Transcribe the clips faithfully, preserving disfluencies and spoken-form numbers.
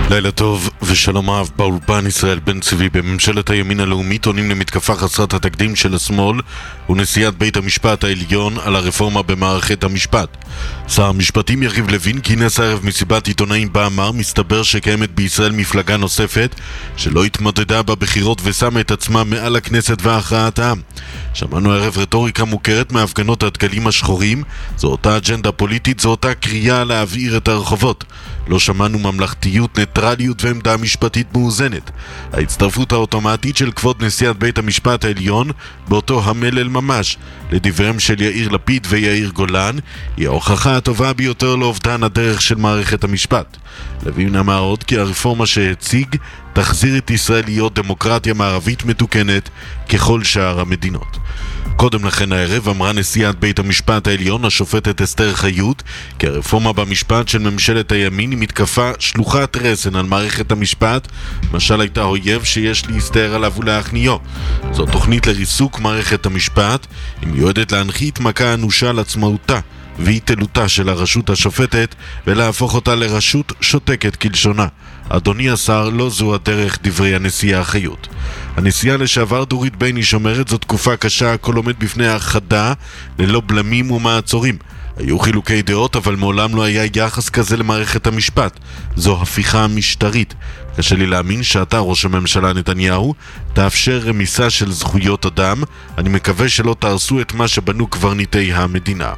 לילה טוב ושלום רב. באולפן ישראל בן צבי. בממשלת הימין הלאומית עונים למתקפה חסרת התקדים של השמאל ונשיאת בית המשפט העליון על הרפורמה במערכת המשפט. שר המשפטים יריב לוין כינס הערב מסיבת עיתונאים בה אמר מסתבר שקיימת בישראל מפלגה נוספת שלא התמודדה בבחירות ושמה את עצמה מעל הכנסת והכרעת העם. שמענו הערב רטוריקה מוכרת מהפגנות הדגלים השחורים. זו אותה אג'נדה פוליטית, זו אותה קריאה להבעיר את הרחובות. לא שמענו ממלכתיות, ניטרליות ועמדה משפטית מאוזנת. ההצטרפות האוטומטית של כבוד נשיאת בית המשפט העליון באותו המלל ממש לדבריהם של יאיר לפיד ויאיר גולן היא ההוכחה הטובה ביותר לאובדן הדרך של מערכת המשפט. לוין אמר עוד כי הרפורמה שהציג תחזיר את ישראל להיות דמוקרטיה מערבית מתוקנת ככל שאר המדינות. קודם לכן הערב אמרה נשיאת בית המשפט העליון השופטת אסתר חיות כי הרפורמה במשפט של ממשלת הימין היא מתקפה שלוחת רסן על מערכת המשפט, משל הייתה אויב שיש להסתער עליו ולהכניעו. זו תוכנית לריסוק מערכת המשפט, היא מיועדת להנחית מכה אנושה על עצמאותה והתעלותה של הרשות השופטת ולהפוך אותה לרשות שותקת כלשונה. אדוני השר, לא זו הדרך, דברי הנשיאה חיות. הנשיאה לשעבר דורית בייניש אומרת זו תקופה קשה, הכל עומד בפני האחדה ללא בלמים ומעצורים. היו חילוקי דעות אבל מעולם לא היה יחס כזה למערכת המשפט. זו הפיכה משטרית. קשה לי להאמין שאתה, ראש הממשלה נתניהו, תאפשר רמיסה של זכויות אדם. אני מקווה שלא תהרסו את מה שבנו קברניטי המדינה.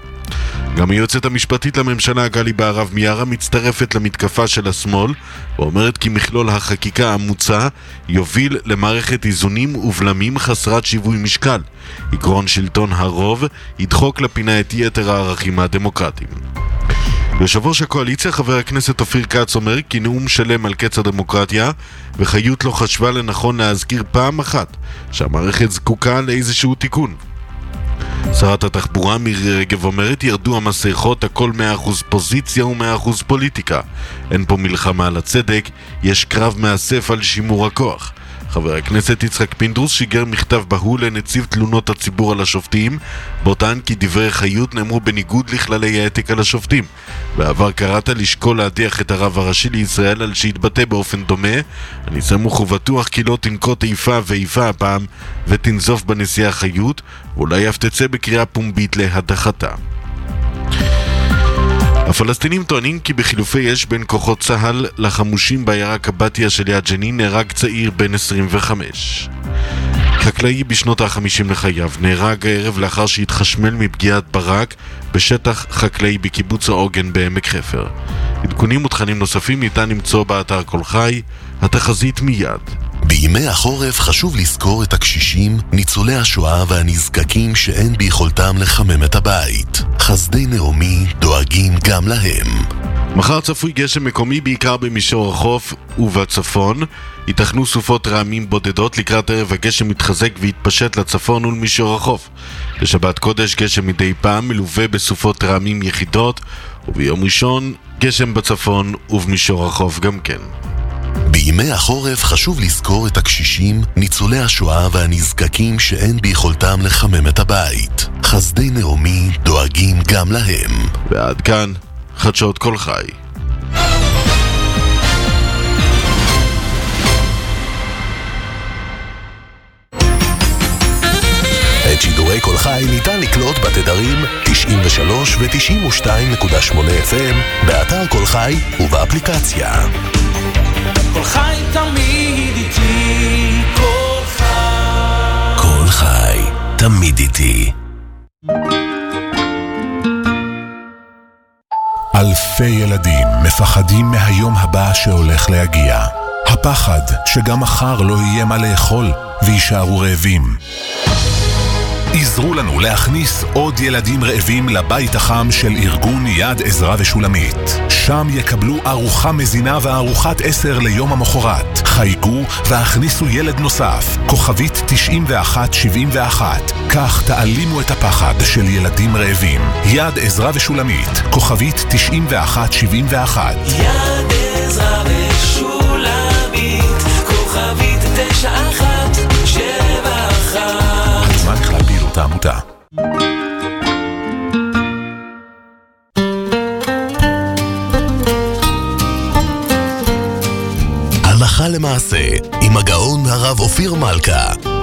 גם היועצת המשפטית לממשלה גלי בהרב מיארה מצטרפת למתקפה של השמאל ואומרת כי מכלול החקיקה המוצע יוביל למערכת איזונים ובלמים חסרת שיווי משקל. עקרון שלטון הרוב ידחוק לפינה את יתר הערכים הדמוקרטיים. יושב ראש הקואליציה חבר הכנסת אופיר כץ אומר כי נאום שלם על קץ הדמוקרטיה וחיות לא חשבה לנכון להזכיר פעם אחת שהמערכת זקוקה לאיזשהו תיקון. שרת התחבורה מירי רגב אומרת ירדו המסכות, הכל מאה אחוז פוזיציה ו-מאה אחוז פוליטיקה. אין פה מלחמה על הצדק, יש קרב מאסף על שימור הכוח. חבר הכנסת יצחק פינדרוס שיגר מכתב בהול לנציב תלונות הציבור על השופטים, בו טען כי דברי חיות נאמרו בניגוד לכללי האתיקה לשופטים. בעבר קראת לשקול להדיח את הרב הראשי לישראל על שהתבטא באופן דומה. אני סמוך ובטוח כי לא תנקוט איפה ואיפה הפעם ותנזוף בנשיאה חיות, ואולי אף תצא בקריאה פומבית להדחתה. הפלסטינים טוענים כי בחילופי אש בין כוחות צהל לחמושים בעיירה קבטיה של יד ג'נין נהרג צעיר בן עשרים וחמש. חקלאי בשנות ה-חמישים לחייו נהרג הערב לאחר שהתחשמל מפגיעת ברק בשטח חקלאי בקיבוץ העוגן בעמק חפר. עדכונים ותכנים נוספים ניתן למצוא באתר כל חי. התחזית מיד. בימי החורף חשוב לזכור את הקשישים, ניצולי השואה והנזקקים שאין ביכולתם לחמם את הבית. חסדי נעמי דואגים גם להם. מחר צפוי גשם מקומי בעיקר במישור החוף ובצפון. ייתכנו סופות רעמים בודדות. לקראת ערב הגשם מתחזק והתפשט לצפון ולמישור החוף. בשבת קודש גשם מדי פעם מלווה בסופות רעמים יחידות, וביום ראשון גשם בצפון ובמישור החוף גם כן. בימי החורף חשוב לזכור את הקשישים, ניצולי השואה והנזקקים שאין ביכולתם לחמם את הבית. חסדי נעמי דואגים גם להם. ועד כאן חדשות כל חי. את שידורי כל חי ניתן לקלוט בתדרים תשעים ושלוש ו-תשעים ושתיים נקודה שמונה אף אם באתר כל חי ובאפליקציה. כל חי תמיד איתי, כל חי. כל חי תמיד איתי. אלפי ילדים מפחדים מהיום הבא שהולך להגיע. הפחד שגם מחר לא יהיה מה לאכול וישארו רעבים. עזרו לנו להכניס עוד ילדים רעבים לבית החם של ארגון יד עזרה ושולמית. שם יקבלו ארוחה מזינה וארוחת עשר ליום המחרת. חייגו והכניסו ילד נוסף, כוכבית תשעים ואחת שבעים ואחת. כך תעלימו את הפחד של ילדים רעבים. יד עזרה ושולמית, כוכבית תשעים ואחת שבעים ואחת. יד עזרה ושולמית, כוכבית תשע אחת שבע אחת. התאמה נכלל פעילות העמותה. הלכה למעשה, עם הגאון הרב אופיר מלכה.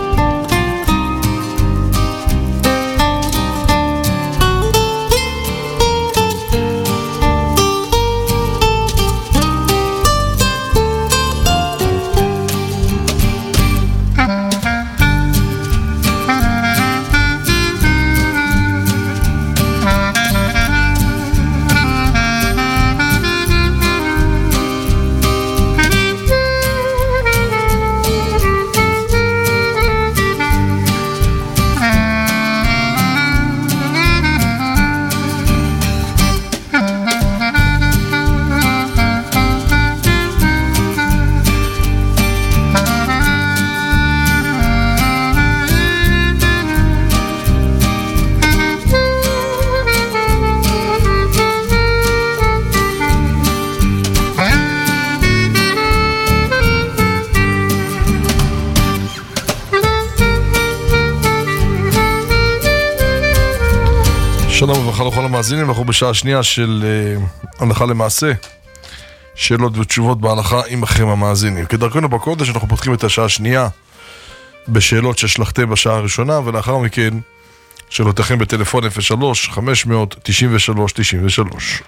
שלום וברכה לכל המאזינים, אנחנו בשעה שנייה של uh, הלכה למעשה, שאלות ותשובות בהלכה עמכם המאזינים. כדרכנו בקודש אנחנו פותחים את השעה השנייה בשאלות ששלחתם בשעה הראשונה, ולאחר מכן שאלותיכם בטלפון אפס שלוש חמש תשע שלוש תשע שלוש.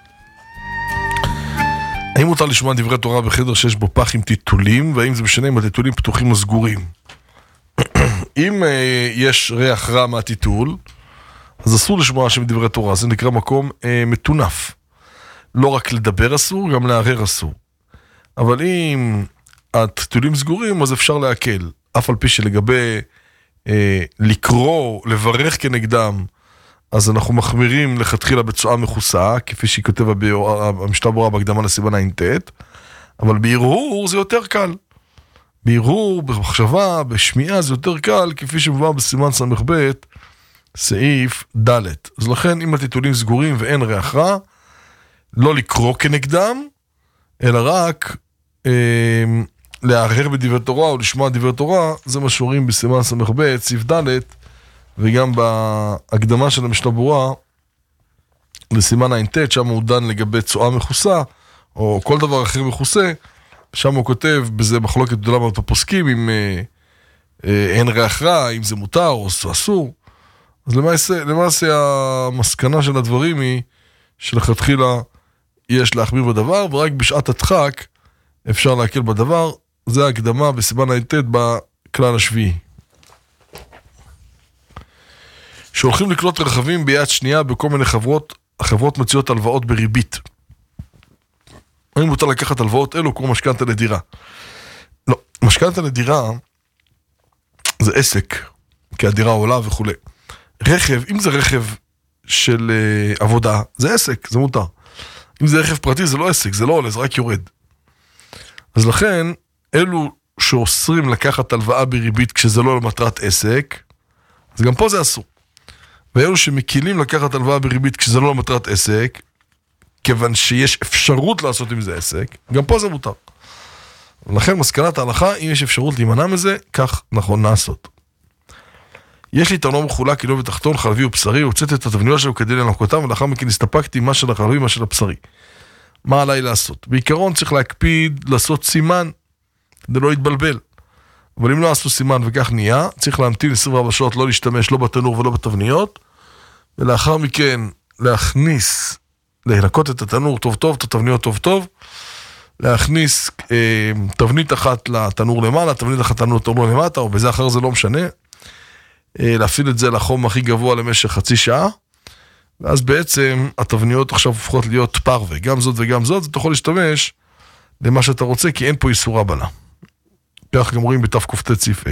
האם מותר לשמוע דברי תורה בחדר שיש בו פח עם טיטולים, והאם זה משנה אם הטיטולים פתוחים או סגורים? אם uh, יש ריח רע מהטיטול, אז אסור לשמוע שם דברי תורה, זה נקרא מקום אה, מתונף. לא רק לדבר אסור, גם לערער אסור. אבל אם הטיטולים סגורים, אז אפשר להקל. אף על פי שלגבי אה, לקרוא, לברך כנגדם, אז אנחנו מחמירים לכתחילה בצועה מכוסה, כפי שהיא כותבה במשנה ברורה בהקדמה לסימן ע"ט, אבל בהרהור זה יותר קל. בהרהור, במחשבה, בשמיעה זה יותר קל, כפי שמובא בסימן ס"ב, סעיף ד'. אז לכן אם הטיטולים סגורים ואין ריח רע, לא לקרוא כנגדם, אלא רק אה, להרהר בדברי תורה או לשמוע דברי תורה. זה מה שאומרים בסימן ס"ב, סעיף ד', וגם בהקדמה של המשנה ברורה לסימן ע"ט, שם הוא דן לגבי צועה מכוסה, או כל דבר אחר מכוסה, שם הוא כותב בזה מחלוקת גדולה מאוד בפוסקים, אם אה, אה, אין ריח רע, אם זה מותר או אסור. אז למעשה, למעשה המסקנה של הדברים היא שלכתחילה יש להחמיר בדבר, ורק בשעת הדחק אפשר להקל בדבר. זה ההקדמה בסימן ע"ט בכלל השביעי. שהולכים לקנות רכבים ביד שנייה בכל מיני חברות, החברות מציעות הלוואות בריבית. האם מותר לקחת הלוואות אלו כמו משכנתה לדירה? לא, משכנתה לדירה זה עסק, כי הדירה עולה וכו'. רכב, אם זה רכב של uh, עבודה, זה עסק, זה מותר. אם זה רכב פרטי, זה לא עסק, זה לא עולה, זה רק יורד. אז לכן, אלו שאוסרים לקחת הלוואה בריבית כשזה לא למטרת עסק, אז גם פה זה אסור. ואלו שמקילים לקחת הלוואה בריבית כשזה לא למטרת עסק, כיוון שיש אפשרות לעשות עם זה עסק, גם פה זה מותר. ולכן מסקנת ההלכה, אם יש אפשרות להימנע מזה, כך נכון לעשות. יש לי תנור מחולק, קילו ותחתון, חלבי ובשרי, הוצאתי את התבניות שלו כדי לנקותם, ולאחר מכן הסתפקתי מה של החלבי ומה של הבשרי. מה עליי לעשות? בעיקרון צריך להקפיד לעשות סימן, כדי לא להתבלבל. אבל אם לא עשו סימן וכך נהיה, צריך להמתין עשרים וארבע שעות, לא להשתמש לא בתנור ולא בתבניות, ולאחר מכן להכניס, להנקות את התנור טוב טוב, את התבניות טוב טוב, להכניס אה, תבנית אחת לתנור למעלה, תבנית אחת לתנור למטה, או בזה אחר זה לא משנה, להפעיל את זה לחום הכי גבוה למשך חצי שעה, ואז בעצם התבניות עכשיו הופכות להיות פרווה, גם זאת וגם זאת, אתה יכול להשתמש למה שאתה רוצה, כי אין פה איסורה בלה. כך גם רואים בתק"ט סעיף A.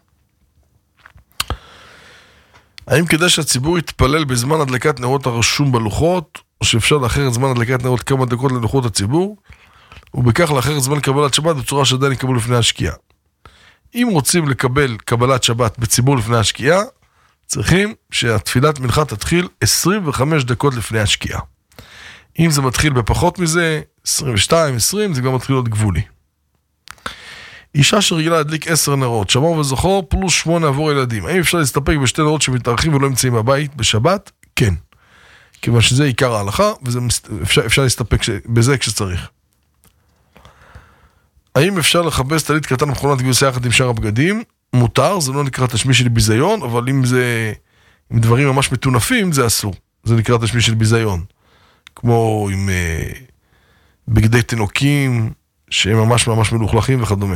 האם כדאי שהציבור יתפלל בזמן הדלקת נרות הרשום בלוחות, או שאפשר לאחר את זמן הדלקת נרות כמה דקות ללוחות הציבור, ובכך לאחר את זמן קבלת שבת בצורה שעדיין יקבלו לפני השקיעה? אם רוצים לקבל קבלת שבת בציבור לפני השקיעה, צריכים שהתפילת מנחה תתחיל עשרים וחמש דקות לפני השקיעה. אם זה מתחיל בפחות מזה, עשרים ושתיים, עשרים, זה גם מתחיל להיות גבולי. אישה שרגילה להדליק עשר נרות, שמור וזכור, פלוס שמונה עבור ילדים. האם אפשר להסתפק בשתי נרות שמתארחים ולא נמצאים בבית בשבת? כן. כיוון שזה עיקר ההלכה, ואפשר להסתפק בזה כשצריך. האם אפשר לחבס טלית קטן במכונת כביסה יחד עם שאר הבגדים? מותר, זה לא נקרא תשמיש של ביזיון, אבל אם זה, עם דברים ממש מטונפים, זה אסור. זה נקרא תשמיש של ביזיון. כמו עם אה, בגדי תינוקים, שהם ממש ממש מלוכלכים וכדומה.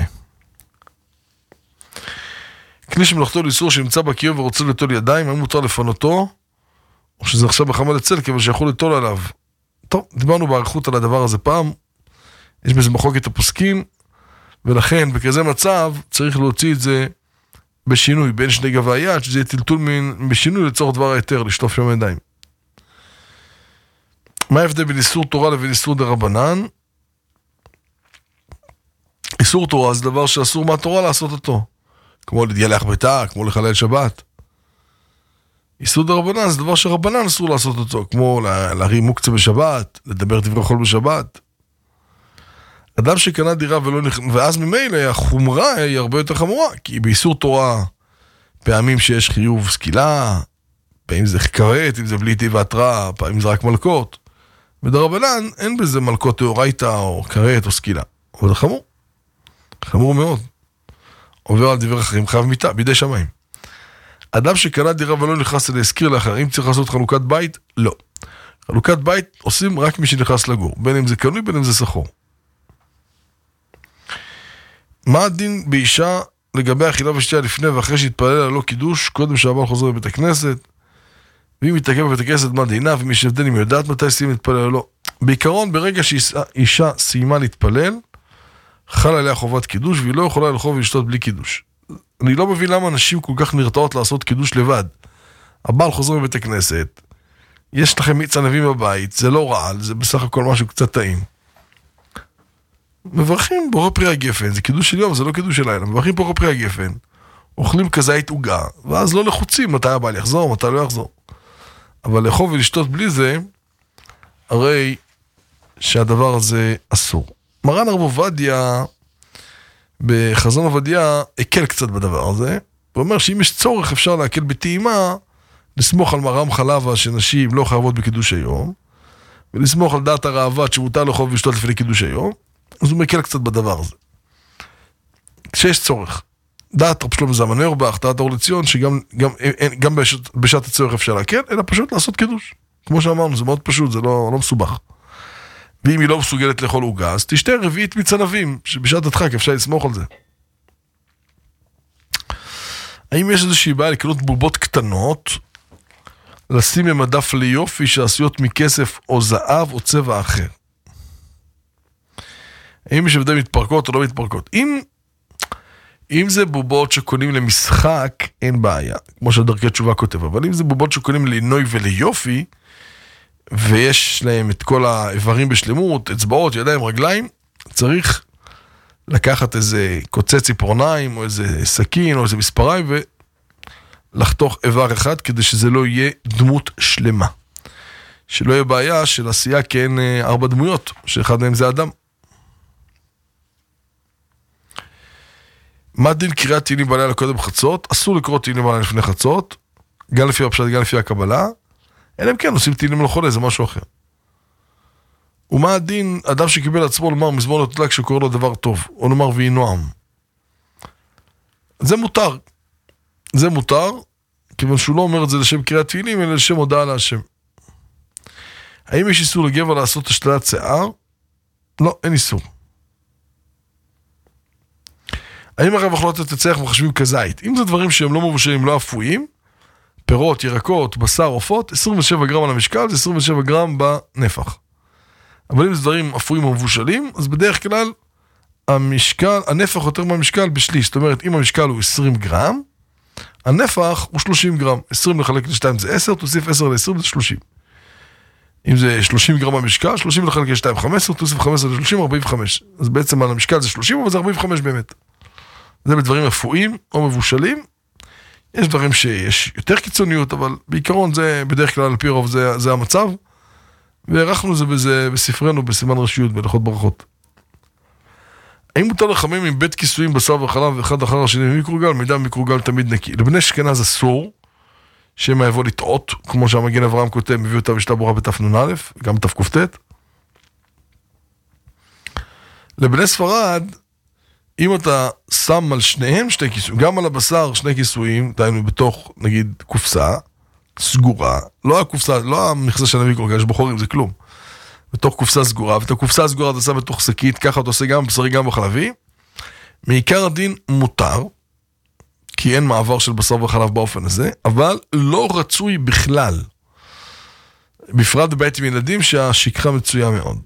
כלי שמלאכתו לאיסור שנמצא בקיר ורוצה לטול ידיים, האם מותר לפנותו, או שזה עכשיו בחמל הצל, כיוון שיכול לטול עליו. טוב, דיברנו בערכות על הדבר הזה פעם, יש בזה מחלוקת הפוסקים, ולכן בכזה מצב צריך להוציא את זה בשינוי בין שני גבי היד, שזה יהיה טלטול בשינוי לצורך דבר היתר, לשטוף שם ידיים. מה ההבדל בין איסור תורה לבין איסור דרבנן? איסור תורה זה דבר שאסור מהתורה לעשות אותו, כמו להתגלח ביתה, כמו לחלל שבת. איסור דרבנן זה דבר שרבנן אסור לעשות אותו, כמו להרים מוקצה בשבת, לדבר דברי חול בשבת. אדם שקנה דירה ולא נכ... ואז ממילא החומרה היא הרבה יותר חמורה, כי באיסור תורה פעמים שיש חיוב סקילה, פעמים זה כרת, אם זה בלי טבע התראה, פעמים זה רק מלכות. בדרבנן אין בזה מלכות תאורייתא או כרת או סקילה, אבל זה חמור, חמור מאוד. עובר על דברי אחרים, חייב מיטה, בידי שמיים. אדם שקנה דירה ולא נכנס להזכיר לאחרים, צריך לעשות חלוקת בית? לא. חלוקת בית עושים רק מי שנכנס לגור, בין אם זה קנוי, בין אם זה סחור. מה הדין באישה לגבי אכילה ושתייה לפני ואחרי שהתפלל ללא קידוש, קודם שהבעל חוזר בבית הכנסת? ואם מתעכב בבית הכנסת, מה דינה? ואם יש הבדל אם יודעת מתי סיים להתפלל או לא? בעיקרון, ברגע שאישה סיימה להתפלל, חל עליה חובת קידוש, והיא לא יכולה ללכוב ולשתות בלי קידוש. אני לא מבין למה אנשים כל כך נרתעות לעשות קידוש לבד. הבעל חוזר בבית הכנסת, יש לכם מיץ ענבים בבית, זה לא רעל, זה בסך הכל משהו קצת טעים. מברכים בורא פרי הגפן, זה קידוש של יום, זה לא קידוש של לילה, מברכים בורא פרי הגפן, אוכלים כזית עוגה, ואז לא לחוצים מתי הבעל יחזור, מתי לא יחזור. אבל לאכול ולשתות בלי זה, הרי שהדבר הזה אסור. מרן הרב עובדיה, בחזון עובדיה, הקל קצת בדבר הזה, הוא אומר שאם יש צורך אפשר להקל בטעימה, לסמוך על מרם חלבה שנשים לא חייבות בקידוש היום, ולסמוך על דעת הרעבת שמותר לאכול ולשתות לפני קידוש היום, אז הוא מקל קצת בדבר הזה. כשיש צורך. דעת רב שלמה זלמן אוירבך, דעת אור לציון, שגם גם, גם בשעת, בשעת הצורך אפשר להקל, אלא פשוט לעשות קידוש. כמו שאמרנו, זה מאוד פשוט, זה לא, לא מסובך. ואם היא לא מסוגלת לאכול עוגה, אז תשתה רביעית מיץ ענבים, שבשעת הדחק אפשר לסמוך על זה. האם יש איזושהי בעיה לקנות בובות קטנות, לשים במדף ליופי שעשויות מכסף או זהב או צבע אחר? האם יש הבדל מתפרקות או לא מתפרקות? אם, אם זה בובות שקונים למשחק, אין בעיה, כמו שדרכי תשובה כותב, אבל אם זה בובות שקונים לעינוי וליופי, ויש להם את כל האיברים בשלמות, אצבעות, ידיים, רגליים, צריך לקחת איזה קוצץ ציפורניים, או איזה סכין, או איזה מספריים, ולחתוך איבר אחד, כדי שזה לא יהיה דמות שלמה. שלא יהיה בעיה של עשייה כאין ארבע דמויות, שאחד מהם זה אדם. מה דין קריאת תהילים בלילה קודם חצות? אסור לקרוא תהילים בלילה לפני חצות, גם לפי הפשט, גם לפי הקבלה, אלא אם כן, עושים תהילים לחולה, זה משהו אחר. ומה הדין, אדם שקיבל עצמו לומר מזמור לתודעה כשקורא לו דבר טוב, או לומר ויהי נועם? זה מותר. זה מותר, כיוון שהוא לא אומר את זה לשם קריאת תהילים, אלא לשם הודעה להשם. האם יש איסור לגבר לעשות השתלת שיער? לא, אין איסור. האם הרב אכלות תצליח מחשבים כזית? אם זה דברים שהם לא מבושלים, לא אפויים, פירות, ירקות, בשר, עופות, עשרים ושבע גרם על המשקל, זה עשרים ושבע גרם בנפח. אבל אם זה דברים אפויים או מבושלים, אז בדרך כלל המשקל, הנפח יותר מהמשקל בשליש. זאת אומרת, אם המשקל הוא עשרים גרם, הנפח הוא שלושים גרם. עשרים לחלק ל-שתיים זה עשר, תוסיף עשר ל-עשרים זה שלושים. אם זה שלושים גרם המשקל, שלושים לחלק ל-שתיים, חמש עשרה, תוסיף חמש עשרה ל-שלושים, ארבעים וחמש. אז בעצם על המשקל זה שלושים, אבל זה ארבעים וחמש באמת. זה בדברים אפויים או מבושלים. יש דברים שיש יותר קיצוניות, אבל בעיקרון זה בדרך כלל על פי רוב זה, זה המצב. וערכנו זה בזה בספרנו בסימן רשיות, בהלכות ברכות. האם מותר לחמם עם בית כיסויים בשר וחלב אחד אחר השני במיקרוגל? מידע במיקרוגל תמיד נקי. לבני אשכנז אסור, שמא יבוא לטעות, כמו שהמגן אברהם כותב, מביא אותה בשתה ברורה בתף נ"א, גם בתף קופטט. לבני ספרד אם אתה שם על שניהם שני כיסויים, גם על הבשר שני כיסויים, דיינו בתוך, נגיד, קופסה, סגורה, לא הקופסה, לא המכסה של נביא כל כך, יש בחורים, זה כלום. בתוך קופסה סגורה, ואת הקופסה הסגורה אתה שם בתוך שקית, ככה אתה עושה גם בבשרי, גם בחלבי. מעיקר הדין מותר, כי אין מעבר של בשר וחלב באופן הזה, אבל לא רצוי בכלל. בפרט בבית עם ילדים שהשכחה מצויה מאוד.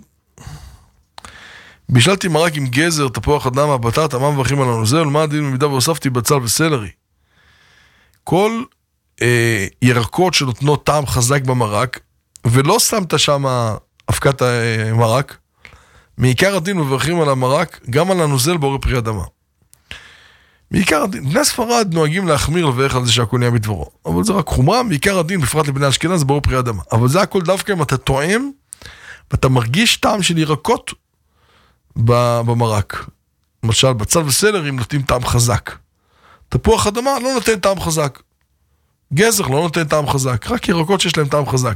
בישלתי מרק עם גזר, תפוח אדמה, בטטה, מה מברכים על הנוזל, מה הדין במידה והוספתי בצל וסלרי. כל אה, ירקות שנותנות טעם חזק במרק, ולא שמת שם אבקת המרק, מעיקר הדין מברכים על המרק, גם על הנוזל בורא פרי אדמה. מעיקר הדין, בני ספרד נוהגים להחמיר לברך על זה שהכל נהיה בדברו, אבל זה רק חומרה, מעיקר הדין, בפרט לבני אשכנז, זה בורא פרי אדמה. אבל זה הכל דווקא אם אתה טועם, ואתה מרגיש טעם של ירקות במרק. למשל, בצל וסלרי נותנים טעם חזק. תפוח אדמה לא נותן טעם חזק. גזר לא נותן טעם חזק, רק ירקות שיש להם טעם חזק.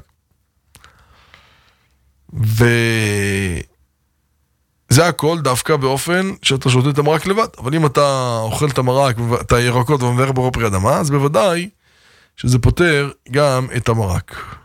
וזה הכל דווקא באופן שאתה שותה את המרק לבד. אבל אם אתה אוכל את המרק, את הירקות ומברך בורא פרי אדמה, אז בוודאי שזה פותר גם את המרק.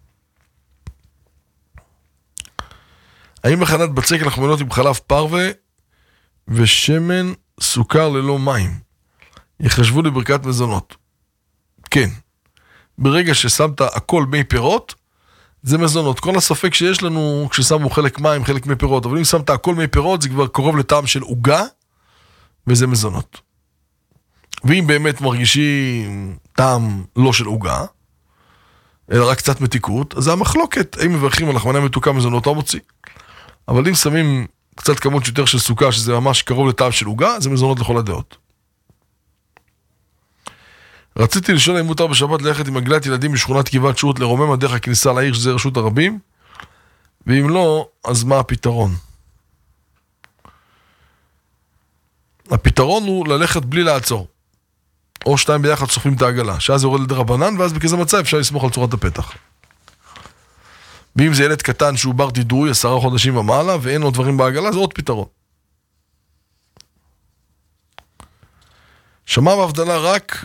האם מכנת בצק לחמנות עם חלב פרווה ושמן סוכר ללא מים יחשבו לברכת מזונות? כן. ברגע ששמת הכל מי פירות, זה מזונות. כל הספק שיש לנו כששמו חלק מים, חלק מי פירות, אבל אם שמת הכל מי פירות, זה כבר קרוב לטעם של עוגה, וזה מזונות. ואם באמת מרגישים טעם לא של עוגה, אלא רק קצת מתיקות, אז זה המחלוקת. האם מברכים על לחמניה מתוקה מזונות או מוציא. אבל אם שמים קצת כמות יותר של סוכר, שזה ממש קרוב לטעם של עוגה, זה מזונות לכל הדעות. רציתי לשאול אם מותר בשבת ללכת עם עגלת ילדים משכונת גבעת שעות לרומם הדרך הכניסה לעיר שזה רשות הרבים, ואם לא, אז מה הפתרון? הפתרון הוא ללכת בלי לעצור. או שתיים ביחד סופרים את העגלה, שאז זה יורד לדרבנן, ואז בכזה מצב אפשר לסמוך על צורת הפתח. ואם זה ילד קטן שהוא בר תדרוי, עשרה חודשים ומעלה, ואין עוד דברים בעגלה, זה עוד פתרון. שמע בהבדלה רק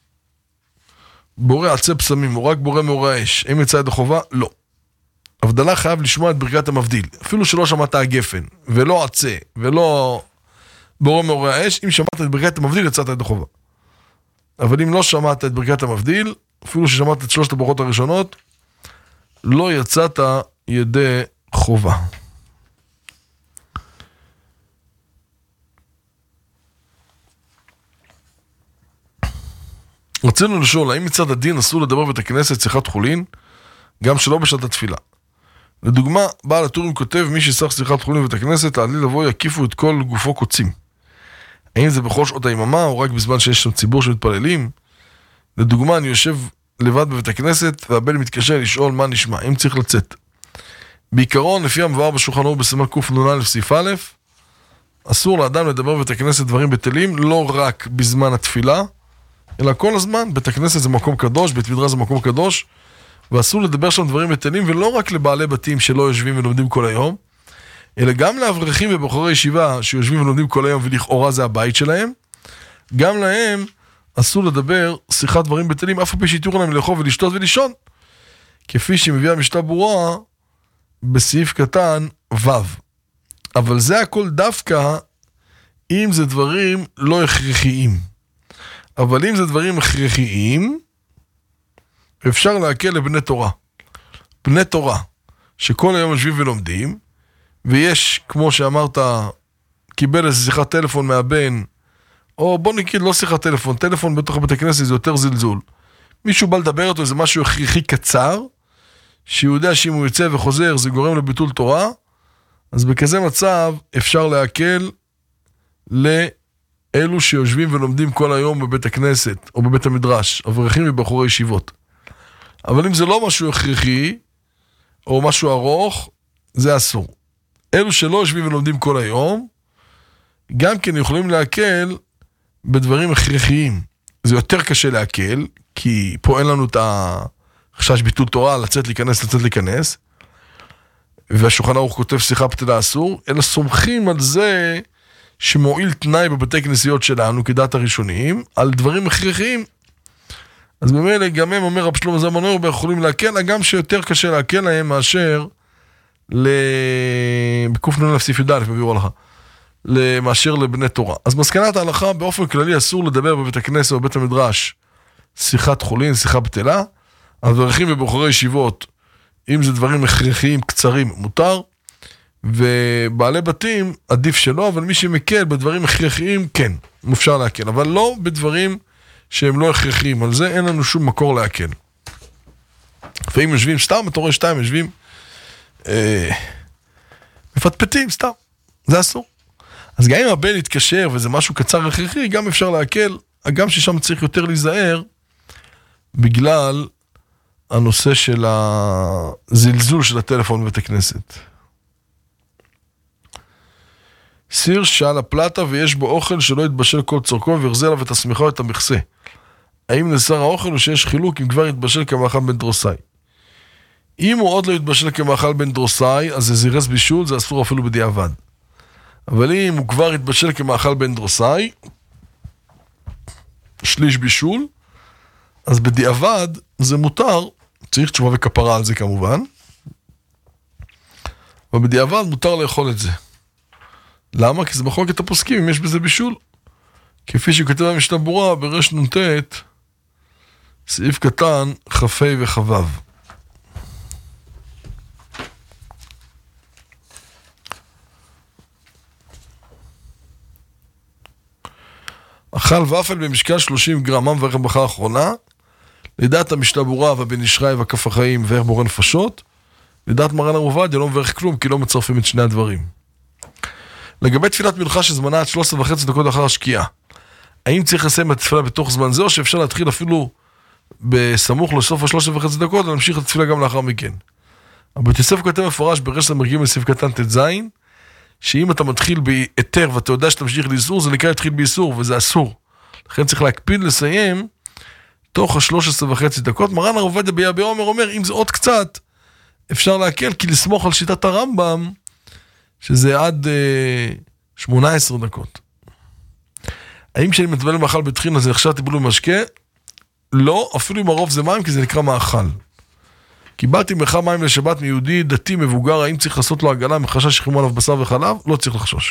בורא עצי פסמים, או רק בורא מאור האש. אם יצא יד החובה? לא. הבדלה חייב לשמוע את ברכת המבדיל. אפילו שלא שמעת הגפן, ולא עצי, ולא בורא מאור האש, אם שמעת את ברכת המבדיל, יצאת יד החובה. אבל אם לא שמעת את ברכת המבדיל, אפילו ששמעת את שלושת הברכות הראשונות, לא יצאת ידי חובה. רצינו לשאול, האם מצד הדין אסור לדבר בית הכנסת שיחת חולין, גם שלא בשעת התפילה? לדוגמה, בעל הטורים כותב, מי ששח שיחת חולין בבית הכנסת, לעלי לבוא יקיפו את כל גופו קוצים. האם זה בכל שעות היממה, או רק בזמן שיש שם ציבור שמתפללים? לדוגמה, אני יושב לבד בבית הכנסת, והבן מתקשר לשאול מה נשמע, אם צריך לצאת. בעיקרון, לפי המבואר בשולחן ערוך בסימן קנ"א סעיף א', אסור לאדם לדבר בבית הכנסת דברים בטלים, לא רק בזמן התפילה, אלא כל הזמן. בית הכנסת זה מקום קדוש, בית מדרש זה מקום קדוש, ואסור לדבר שם דברים בטלים, ולא רק לבעלי בתים שלא יושבים ולומדים כל היום, אלא גם לאברכים ובחורי ישיבה שיושבים ולומדים כל היום, ולכאורה זה הבית שלהם, גם להם אסור לדבר שיחת דברים בטלים, אף פעם שיתור להם לאכול ולשתות ולישון, כפי שמביאה משנה ברורה בסעיף קטן ו'. אבל זה הכל דווקא אם זה דברים לא הכרחיים. אבל אם זה דברים הכרחיים, אפשר להקל לבני תורה. בני תורה, שכל היום יושבים ולומדים, ויש, כמו שאמרת, קיבל איזה שיחת טלפון מהבן, או בוא נגיד לא שיחת טלפון, טלפון בתוך בית הכנסת זה יותר זלזול. מישהו בא לדבר אותו, זה משהו הכרחי קצר, שהוא יודע שאם הוא יוצא וחוזר, זה גורם לביטול תורה, אז בכזה מצב אפשר להקל לאלו שיושבים ולומדים כל היום בבית הכנסת, או בבית המדרש, אברכים ובחורי ישיבות. אבל אם זה לא משהו הכרחי, או משהו ארוך, זה אסור. אלו שלא יושבים ולומדים כל היום, גם כן יכולים להקל בדברים הכרחיים. זה יותר קשה להקל, כי פה אין לנו את החשש ביטול תורה, לצאת להיכנס, לצאת להיכנס, והשולחן ערוך כותב שיחה בטלה אסור, אלא סומכים על זה שמועיל תנאי בבתי כנסיות שלנו, כדת הראשונים, על דברים הכרחיים, אז במילא גם הם אומר רב שלמה זלמן אוירבך יכולים להקל, גם שיותר קשה להקל להם מאשר בקוף נון אפסיף י"א מביאו הלכה, מאשר לבני תורה. אז מסקנת ההלכה באופן כללי אסור לדבר בבית הכנסת או בבית המדרש שיחת חולין, שיחה בטלה. אברכים ובחורי ישיבות, אם זה דברים הכרחיים קצרים, מותר, ובעלי בתים עדיף שלא, אבל מי שמקל בדברים הכרחיים כן, אפשר להקל, אבל לא בדברים שהם לא הכרחיים, על זה אין לנו שום מקור להקל. ואם יושבים סתם, אתה רואה שתיים יושבים אה, מפטפטים סתם, זה אסור. אז גם אם הבן יתקשר וזה משהו קצר הכרחי, גם אפשר להקל, גם ששם צריך יותר להיזהר, בגלל הנושא של הזלזול של הטלפון בבית הכנסת. סיר שעל הפלטה ויש בו אוכל שלא יתבשל כל צורכו וירזה עליו את השמיכה או את המכסה. האם נאסר האוכל או שיש חילוק אם כבר יתבשל כמאכל בן דרוסאי? אם הוא עוד לא יתבשל כמאכל בן דרוסאי, אז זה זירס בישול, זה אסור אפילו בדיעבד. אבל אם הוא כבר יתבשל כמאכל בן דרוסאי, שליש בישול, אז בדיעבד זה מותר, צריך תשובה וכפרה על זה כמובן, אבל בדיעבד מותר לאכול את זה. למה? כי זה מחלוקת הפוסקים, אם יש בזה בישול. כפי שכתב במשנה ברורה ברש נ"ט, סעיף קטן, כ"ה וכ"ו. אכל ואפל במשקל שלושים גרם, מה מברך ברכה האחרונה? לדעת המשנה ברורה והבן ישרי והכף החיים מברך בורא נפשות, לדעת מרן הרב עובדיה לא מברך כלום, כי לא מצרפים את שני הדברים. לגבי תפילת מנחה שזמנה עד שלוש עשרה וחצי דקות לאחר השקיעה, האם צריך לסיים את התפילה בתוך זמן זה, או שאפשר להתחיל אפילו בסמוך לסוף השלוש עשרה וחצי דקות, ולהמשיך את התפילה גם לאחר מכן? אבל יוסף כותב מפורש ברש למרגים לסעיף קטן ט"ז, שאם אתה מתחיל ביתר ואתה יודע שאתה ממשיך לאיסור, זה נקרא להתחיל באיסור, וזה אסור. לכן צריך להקפיד לסיים תוך השלוש עשרה וחצי דקות. מרן הרב עובדיה ביביע אומר, אומר, אם זה עוד קצת, אפשר להקל, כי לסמוך על שיטת הרמב"ם, שזה עד אה, שמונה עשרה דקות. האם כשאני מטבל מאכל בתחינה, זה נחשב טיפול במשקה? לא, אפילו אם הרוב זה מים, כי זה נקרא מאכל. קיבלתי מרחב מים לשבת מיהודי דתי מבוגר, האם צריך לעשות לו הגנה מחשש שחימו עליו בשר וחלב? לא צריך לחשוש.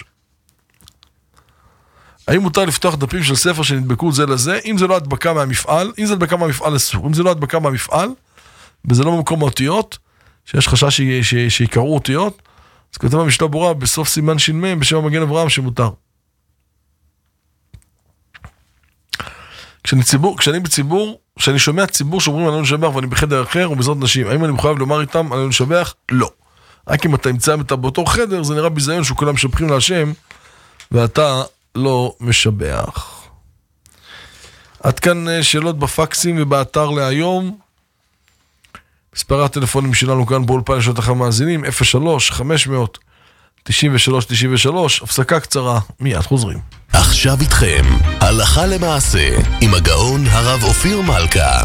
האם מותר לפתוח דפים של ספר שנדבקו זה לזה? אם זה לא הדבקה מהמפעל, אם זה הדבקה מהמפעל אסור. אם זה לא הדבקה מהמפעל, וזה לא במקום האותיות, שיש חשש שיקראו אותיות, אז כתב המשנה ברורה בסוף סימן ש"מ בשם המגן אברהם שמותר. כשאני ציבור, כשאני בציבור, כשאני שומע ציבור שאומרים עלינו לשבח ואני בחדר אחר ובזאת נשים, האם אני מחויב לומר איתם עלינו לשבח? לא. רק אם אתה נמצא איתה באותו חדר, זה נראה ביזיון שכולם משבחים להשם ואתה לא משבח. עד כאן שאלות בפקסים ובאתר להיום. מספר הטלפונים שלנו כאן באולפן לשעות אחר מאזינים, אפס שלוש חמש מאות תשעים ושלוש תשעים ושלוש. הפסקה קצרה, מיד חוזרים. עכשיו איתכם, הלכה למעשה, עם הגאון הרב אופיר מלכה.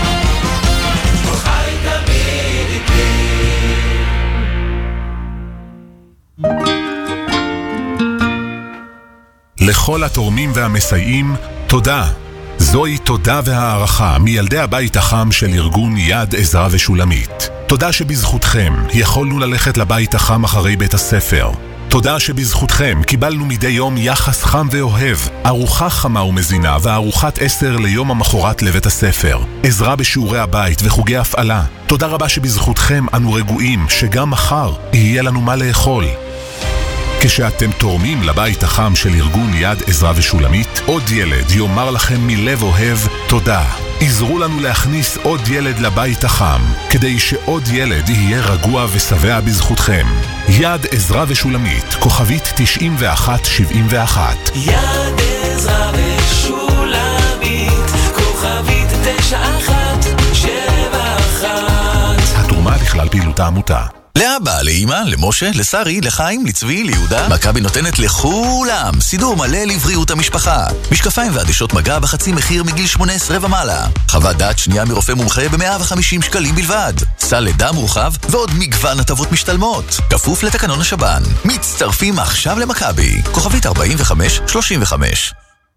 לכל התורמים והמסייעים, תודה. זוהי תודה והערכה מילדי הבית החם של ארגון יד עזרא ושולמית. תודה שבזכותכם יכולנו ללכת לבית החם אחרי בית הספר. תודה שבזכותכם קיבלנו מדי יום יחס חם ואוהב, ארוחה חמה ומזינה וארוחת עשר ליום המחרת לבית הספר, עזרה בשיעורי הבית וחוגי הפעלה. תודה רבה שבזכותכם אנו רגועים שגם מחר יהיה לנו מה לאכול. כשאתם תורמים לבית החם של ארגון יד עזרא ושולמית, עוד ילד יאמר לכם מלב אוהב תודה. עזרו לנו להכניס עוד ילד לבית החם, כדי שעוד ילד יהיה רגוע ושבע בזכותכם. יד עזרא ושולמית, כוכבית תשעים ואחת שבעים ואחת. יד עזרא ושולמית, כוכבית תשע אחת שבע אחת. התרומה לכלל פעילות העמותה. לאבא, לאמא, למשה, לשרי, לחיים, לצבי, ליהודה, מכבי נותנת לכולם סידור מלא לבריאות המשפחה. משקפיים ועדשות מגע בחצי מחיר מגיל שמונה עשרה ומעלה. חוות דעת שנייה מרופא מומחה ב-מאה וחמישים שקלים בלבד. סל לידה מורחב ועוד מגוון הטבות משתלמות. כפוף לתקנון השב"ן. מצטרפים עכשיו למכבי. כוכבית ארבעים וחמש שלושים וחמש.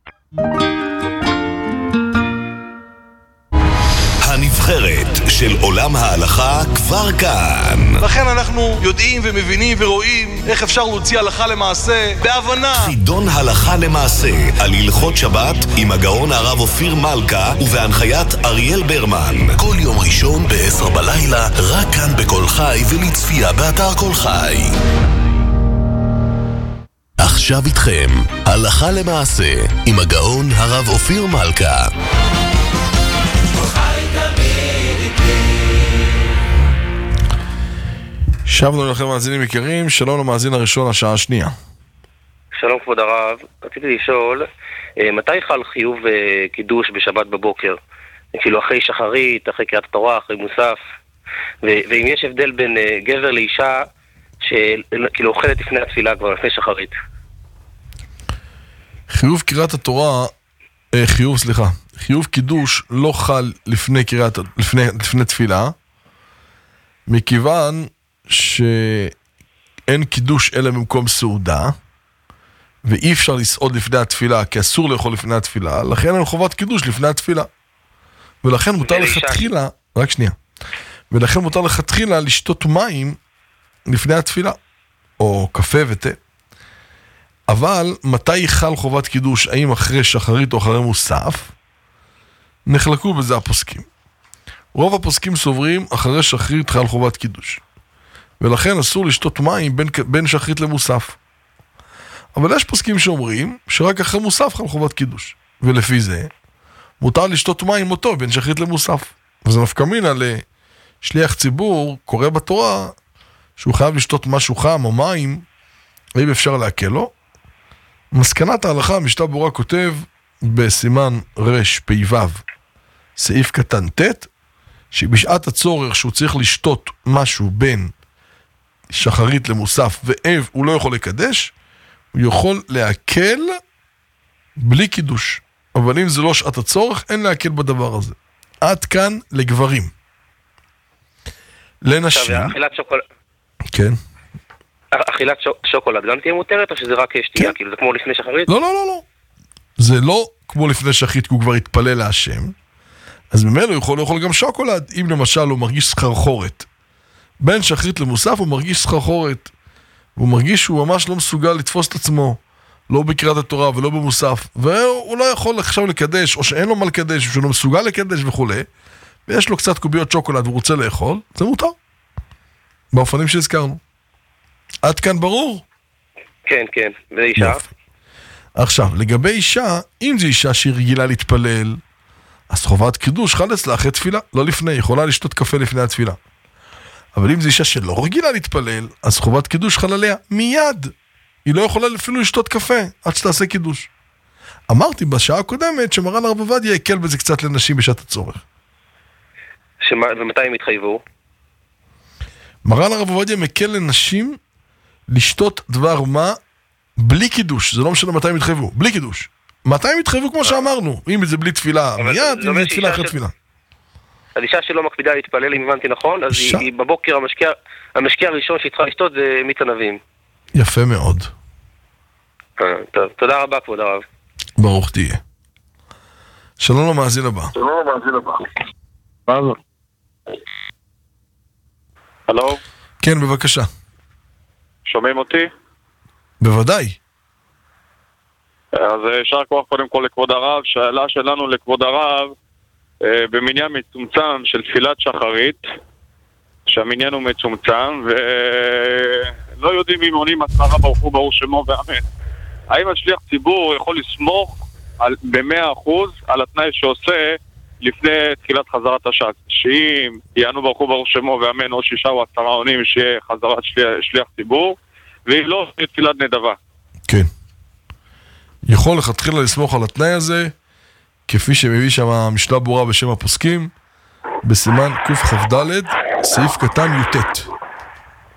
הנבחרת של עולם ההלכה כבר כאן. לכן אנחנו יודעים ומבינים ורואים איך אפשר להוציא הלכה למעשה בהבנה. חידון הלכה למעשה על הלכות שבת עם הגאון הרב אופיר מלכה ובהנחיית אריאל ברמן. כל יום ראשון ב-עשר בלילה, רק כאן בכל חי ולצפייה באתר כל חי. עכשיו איתכם, הלכה למעשה עם הגאון הרב אופיר מלכה. שבנו לכם מאזינים יקרים, שלום למאזין הראשון, השעה השנייה. שלום כבוד הרב, רציתי לשאול, מתי חל חיוב קידוש בשבת בבוקר? כאילו אחרי שחרית, אחרי קריאת התורה, אחרי מוסף, ו- ואם יש הבדל בין גבר לאישה שכאילו אוכלת לפני התפילה כבר, לפני שחרית. חיוב קריאת התורה, אה, חיוב, סליחה, חיוב קידוש לא חל לפני קריאת, לפני, לפני תפילה, מכיוון שאין קידוש אלא במקום סעודה, ואי אפשר לסעוד לפני התפילה, כי אסור לאכול לפני התפילה, לכן אין חובת קידוש לפני התפילה. ולכן מותר לכתחילה, רק שנייה, ולכן מותר לכתחילה לשתות מים לפני התפילה, או קפה ותה. אבל מתי חל חובת קידוש, האם אחרי שחרית או אחרי מוסף? נחלקו בזה הפוסקים. רוב הפוסקים סוברים אחרי שחרית חל חובת קידוש, ולכן אסור לשתות מים בין, בין שחרית למוסף. אבל יש פוסקים שאומרים שרק אחרי מוסף חל חובת קידוש, ולפי זה מותר לשתות מים אותו בין שחרית למוסף. וזה נפקא מינה לשליח ציבור קורא בתורה שהוא חייב לשתות משהו חם או מים, האם אפשר להקל לו? מסקנת ההלכה, משנה ברורה כותב בסימן רש פ"ו סעיף קטן ט', שבשעת הצורך שהוא צריך לשתות משהו בין שחרית למוסף ואב הוא לא יכול לקדש, הוא יכול להקל בלי קידוש. אבל אם זה לא שעת הצורך, אין להקל בדבר הזה. עד כאן לגברים. לנשים... אכילת שוקולד... כן. אכילת שוקולד גם תהיה מותרת, או שזה רק שתייה? כאילו זה כמו לפני שחרית? לא, לא, לא, לא. זה לא כמו לפני שחרית, כי הוא כבר התפלל להשם. אז ממנו הוא יכול לאכול גם שוקולד. אם למשל הוא מרגיש סחרחורת, בין שחרית למוסף הוא מרגיש סחרחורת, והוא מרגיש שהוא ממש לא מסוגל לתפוס את עצמו, לא בקריאת התורה ולא במוסף, והוא לא יכול עכשיו לקדש, או שאין לו מה לקדש, או שהוא לא מסוגל לקדש וכו', ויש לו קצת קוביות שוקולד והוא רוצה לאכול, זה מותר. באופנים שהזכרנו. עד כאן ברור? כן, כן. ואישה? עכשיו, לגבי אישה, אם זו אישה שהיא רגילה להתפלל, אז חובת קידוש חל אצלה אחרי תפילה, לא לפני, יכולה לשתות קפה לפני התפילה. אבל אם זו אישה שלא רגילה להתפלל, אז חובת קידוש חל עליה מיד. היא לא יכולה אפילו לשתות קפה עד שתעשה קידוש. אמרתי בשעה הקודמת שמרן הרב עובדיה יקל בזה קצת לנשים בשעת הצורך. שמה, ומתי הם התחייבו? מרן הרב עובדיה מקל לנשים לשתות דבר מה בלי קידוש. זה לא משנה מתי הם התחייבו, בלי קידוש. מתי הם התחייבו כמו שאמרנו? אם זה בלי תפילה מיד, אם זה תפילה אחרי תפילה. אז אישה שלא מקפידה להתפלל, אם הבנתי נכון, אז היא בבוקר, המשקיע הראשון שהיא צריכה לשתות זה מיץ ענבים. יפה מאוד. טוב, תודה רבה כבוד הרב. ברוך תהיה. שלום למאזין הבא. שלום למאזין הבא. מה זאת? הלו? כן, בבקשה. שומעים אותי? בוודאי. אז ישר כוח קודם כל לכבוד הרב. שאלה שלנו לכבוד הרב, במניין מצומצם של תפילת שחרית, שהמניין הוא מצומצם ולא יודעים אם עונים הצהרה ברוך הוא ברוך שמו ואמן, האם השליח ציבור יכול לסמוך על, במאה אחוז על התנאי שעושה לפני תחילת חזרת השעת, שאם יענו ברוך הוא ברוך שמו ואמן או שישה או עשרה עונים שיהיה חזרת שליח, שליח ציבור, ואם לא תפילת נדבה? כן, יכול לכתחילה לסמוך על התנאי הזה, כפי שמביא שם משנה ברורה בשם הפוסקים בסימן קוף חף ד' סעיף קטן יוטט.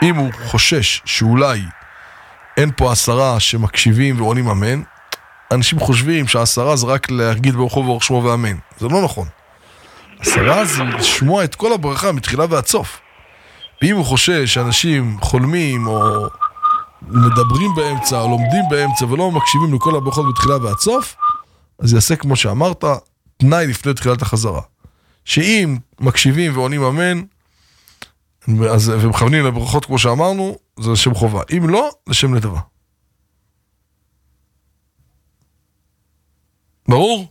אם הוא חושש שאולי אין פה עשרה שמקשיבים ועונים אמן, אנשים חושבים שהעשרה זה רק להגיד ברחוב ואורך שמו ואמן. זה לא נכון. עשרה זה לשמוע את כל הברכה מתחילה ועד סוף. ואם הוא חושש שאנשים חולמים או מדברים באמצע או לומדים באמצע ולא מקשיבים לכל הברכות מתחילה ועד סוף, אז יעשה כמו שאמרת, תנאי לפני תחילת החזרה. שאם מקשיבים ועונים אמן, אז, ומכוונים לברכות כמו שאמרנו, זה לשם חובה. אם לא, לשם נדבה. ברור?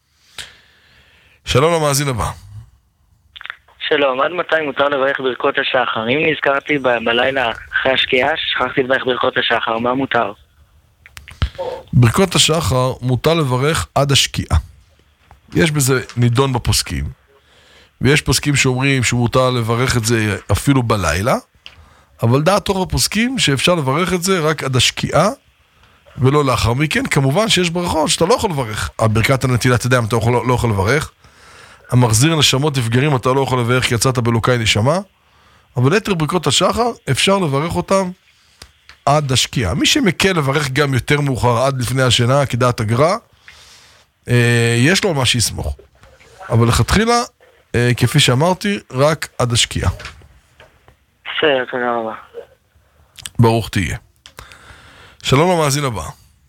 שלום למאזין הבא. שלום, עד מתי מותר לברך ברכות השחר? אם נזכרתי ב- בלילה אחרי השקיעה, שכחתי לברך ברכות השחר, מה מותר? ברכות השחר מותר לברך עד השקיעה. יש בזה נידון בפוסקים, ויש פוסקים שאומרים שמותר לברך את זה אפילו בלילה, אבל דעת רוב הפוסקים שאפשר לברך את זה רק עד השקיעה, ולא לאחר מכן. כמובן שיש ברכות שאתה לא יכול לברך. הברכת הנטילה, אתה יודע, אתה לא, לא יכול לברך. המחזיר נשמות נפגרים, אתה לא יכול לברך כי יצאת בלוקאי נשמה. אבל יתר ברכות השחר, אפשר לברך אותם עד השקיעה. מי שמקל לברך גם יותר מאוחר, עד לפני השינה, כדעת הגר"א, אה, יש לו מה שיסמוך. אבל לכתחילה, אה, כפי שאמרתי, רק עד השקיעה. בסדר, תודה רבה. ברוך תהיה. שלום למאזין הבא.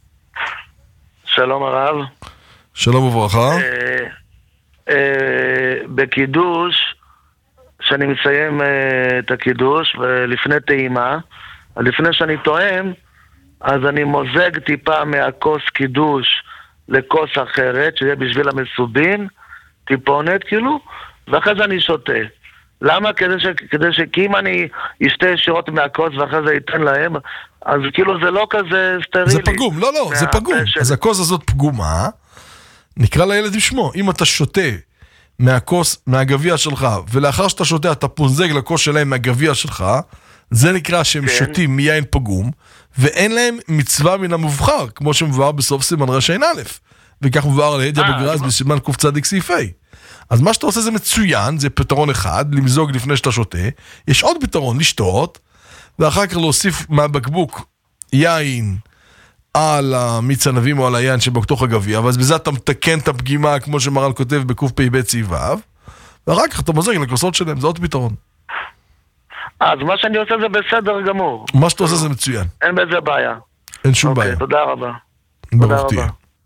שלום הרב. שלום וברכה. אה, אה, בקידוש, שאני מסיים אה, את הקידוש, ולפני טעימה, לפני שאני טועם, אז אני מוזג טיפה מהכוס קידוש לכוס אחרת, שזה בשביל המסובין, טיפונת כאילו, ואחרי זה אני שותה. למה? כדי ש... כדי ש... כי אם אני אשתה ישירות מהכוס ואחרי זה ייתן להם, אז כאילו זה לא כזה סטרילי. זה פגום, לא, לא, זה פגום. אז הכוס הזאת פגומה, נקרא לילד בשמו. אם אתה שותה מהכוס, מהגביע שלך, ולאחר שאתה שותה אתה פונזג לכוס שלהם מהגביע שלך, זה נקרא שהם כן. שותים מיין פגום, ואין להם מצווה מן המובחר, כמו שמבואר בסוף סימן רש"ן א', וכך מבואר על הידע בגרז בסימן קצ"ד סעיפי. אז מה שאתה עושה זה מצוין, זה פתרון אחד, למזוג לפני שאתה שותה. יש עוד פתרון, לשתות, ואחר כך להוסיף מהבקבוק יין על המיץ ענבים או על היין שבתוך הגביע, ואז בזה אתה מתקן את הפגימה, כמו שמר"ל כותב בקפ"ב צ"ו, ואחר כך אתה מוזג לכוסות שלהם, זה עוד פתרון. אז מה שאני עושה זה בסדר גמור. מה שאתה עושה זה מצוין. אין בזה בעיה. אין שום אוקיי, בעיה. תודה רבה. תודה רבה.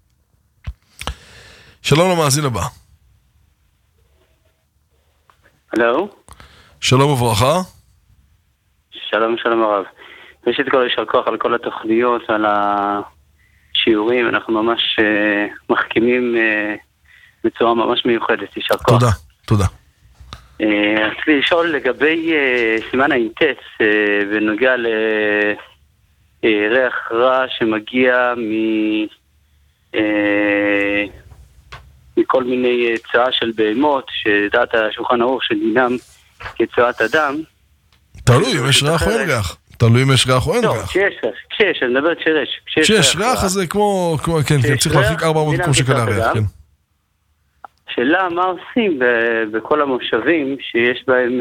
שלום למאזין הבא. הלו? שלום וברכה. שלום, שלום הרב. ראשית כל, יישר כוח על כל התוכניות, על השיעורים, אנחנו ממש uh, מחכימים uh, בצורה ממש מיוחדת, יישר כוח. תודה, תודה. רציתי uh, לשאול לגבי uh, סימן האינטץ, uh, בנוגע לריח uh, רע שמגיע מ... Uh, מכל מיני צואה של בהמות, שדעת השולחן ערוך שדינם כצואת אדם. תלוי אם יש ריח או אין ריח. תלוי אם יש ריח או אין ריח. לא, כשיש ריח, כשיש, אני מדבר כשיש. כשיש ריח, אז זה כמו, כן, צריך להחליק ארבע מאות כמו שכאלה הריח, כן. שאלה, מה עושים בכל המושבים שיש בהם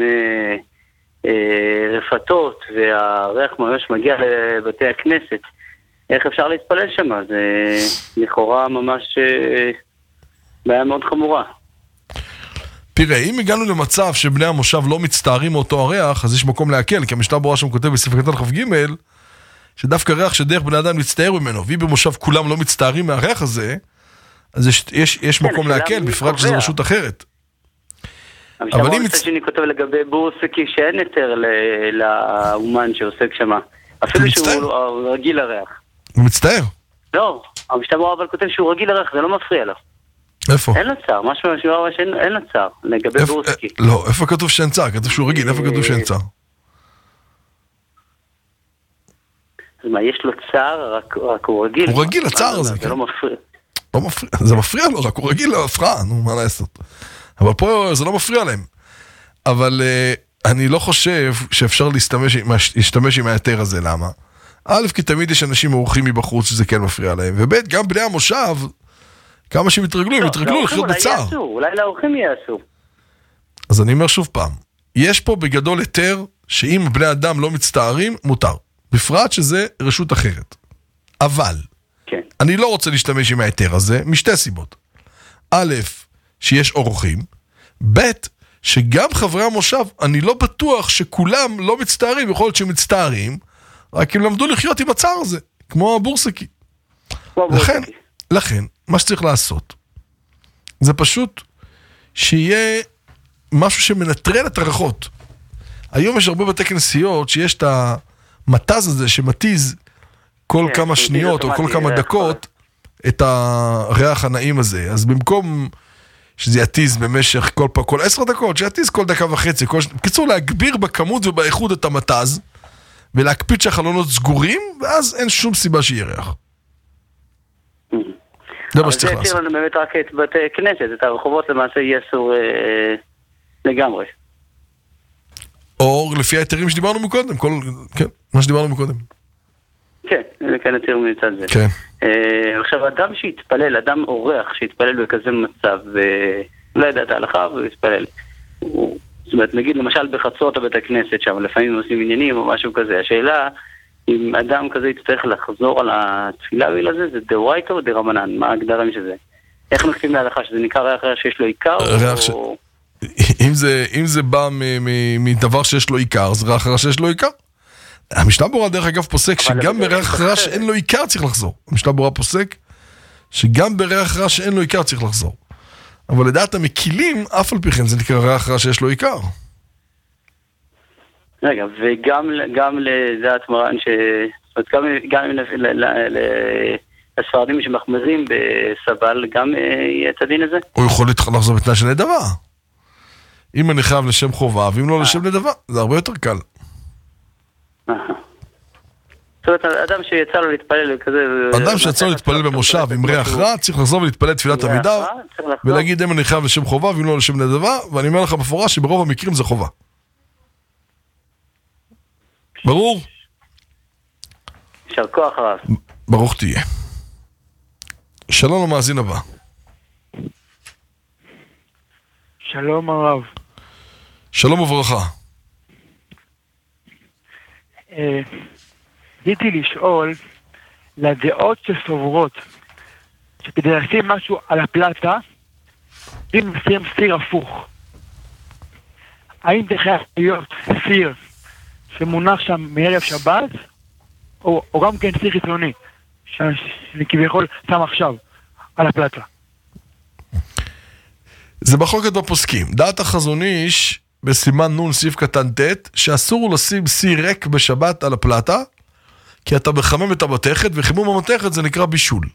רפתות, והריח ממש מגיע לבתי הכנסת? איך אפשר להתפלל שם? זה לכאורה ממש... בעיה מאוד חמורה. תראה, אם הגענו למצב שבני המושב לא מצטערים מאותו הריח, אז יש מקום להקל, כי המשנה ברורה שם כותב בספר קטן כ"ג, שדווקא ריח שדרך בני אדם מצטער ממנו, ואם במושב כולם לא מצטערים מהריח הזה, אז יש, יש, יש כן, מקום להקל, בפרט שזו רשות אחרת. המשנה ברורה מצ... שאני כותב לגבי בורסקי שאין יותר לאומן שעוסק שמה. אפילו שהוא רגיל לריח. הוא מצטער? לא, המשנה ברורה אבל כותב שהוא רגיל לריח, זה לא מפריע לו. איפה? אין לו צער, משהו משמעו שאין לו צער, לגבי בורסקי. לא, איפה כתוב שאין צער? כתוב שהוא רגיל, איפה כתוב שאין צער? אז מה, יש לו צער, רק הוא רגיל? הוא רגיל לצער הזה, כן. זה לא מפריע. לא מפריע, זה מפריע לו, רק הוא רגיל להפרעה, נו, מה לעשות? אבל פה זה לא מפריע להם. אבל אני לא חושב שאפשר להשתמש עם היתר הזה, למה? א', כי תמיד יש אנשים מאורחים מבחוץ שזה כן מפריע להם, וב', גם בני המושב... כמה שהם יתרגלו, הם יתרגלו לחיות בצער. אולי לאורחים יעשו. אז אני אומר שוב פעם, יש פה בגדול היתר שאם בני אדם לא מצטערים, מותר. בפרט שזה רשות אחרת. אבל, כן. אני לא רוצה להשתמש עם ההיתר הזה, משתי סיבות. א', שיש אורחים, ב', שגם חברי המושב, אני לא בטוח שכולם לא מצטערים, יכול להיות שהם מצטערים, רק הם למדו לחיות עם הצער הזה, כמו הבורסקי. לכן, לכן, מה שצריך לעשות, זה פשוט שיהיה משהו שמנטרל את הריחות. היום יש הרבה בתי כנסיות שיש את המתז הזה שמתיז כל כמה שניות או כל כמה דקות את הריח הנעים הזה. אז במקום שזה יתיז במשך כל פעם, כל עשר דקות, שיתיז כל דקה וחצי. כל... בקיצור, להגביר בכמות ובאיכות את המתז, ולהקפיד שהחלונות סגורים, ואז אין שום סיבה שיהיה ריח. זה מה שצריך לעשות. אבל זה יתיר לנו באמת רק את בתי כנסת, את הרחובות למעשה יהיה אסור אה, לגמרי. או לפי היתרים שדיברנו מקודם, כל... כן, מה שדיברנו מקודם. כן, זה כן יתיר מצד זה. כן. אה, עכשיו, אדם שהתפלל, אדם אורח שהתפלל בכזה מצב, ולא ידע את ההלכה והוא התפלל. הוא... זאת אומרת, נגיד למשל בחצות בבית הכנסת שם, לפעמים עושים עניינים או משהו כזה. השאלה, אם אדם כזה יצטרך לחזור על התפילה וילה הזה, זה דאורייתא או דרבנן? מה ההגדרה שזה? איך נקטים להלכה? שזה נקרא ריח ריח שיש לו עיקר? ריח ש... אם זה, אם זה בא מדבר שיש לו עיקר, זה ריח ריח שיש לו עיקר? המשנה ברורה דרך אגב פוסק שגם בריח ריח שאין לו עיקר צריך לחזור. המשנה ברורה פוסק שגם בריח ריח שאין לו עיקר צריך לחזור. אבל לדעת המקילים, אף על פי כן זה נקרא ריח ריח שיש לו עיקר. רגע, וגם גם לדעת מרן ש... זאת אומרת, גם לספרדים שמחמרים בסבל, גם יהיה את הדין הזה? הוא יכול לחזור בתנאי של נדבה. אם אני חייב לשם חובה, ואם לא לשם נדבה, זה הרבה יותר קל. זאת אומרת, אדם שיצא לו להתפלל כזה... אדם שיצא לו להתפלל במושב עם ריח רע, צריך לחזור ולהתפלל תפילת עמידה, ולהגיד אם אני חייב לשם חובה, ואם לא לשם נדבה, ואני אומר לך בפורש שברוב המקרים זה חובה. ברור? יישר כוח הרב. ברוך תהיה. שלום למאזין הבא. שלום הרב. שלום וברכה. רציתי לשאול לדעות שסוברות שכדי לשים משהו על הפלטה אם נשים סיר הפוך, האם זה חייב להיות סיר שמונח שם מערב שבת או, או גם כן סיר חיצוני שאני כביכול שם עכשיו על הפלטה? זה מחלוקת בפוסקים. דעת החזון איש בסימן נון סעיף קטן ת' שאסור לשים סיר ריק בשבת על הפלטה, כי אתה מחמם את המתכת, וחימום המתכת זה נקרא בישול.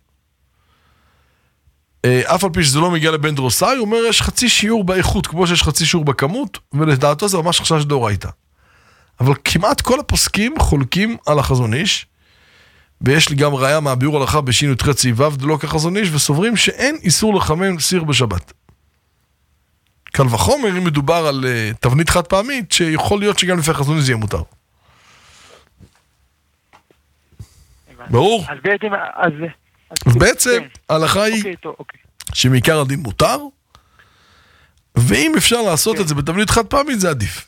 אף על פי שזה לא מגיע לבן דרוסאי, הוא אומר יש חצי שיעור באיכות, כמו שיש חצי שיעור בכמות, ולדעתו זה ממש חשש דאורייתא. אבל כמעט כל הפוסקים חולקים על החזון איש, ויש לי גם ראיה מהביאור הלכה בשין י"ח סעיף ו' דלא כחזון איש, וסוברים שאין איסור לחמם סיר בשבת. קל וחומר אם מדובר על uh, תבנית חד פעמית, שיכול להיות שגם לפי החזון איש זה יהיה מותר. ברור? אז בעצם, אז, אז בעצם ההלכה היא שמעיקר הדין מותר, ואם אפשר לעשות את זה בתבנית חד פעמית זה עדיף.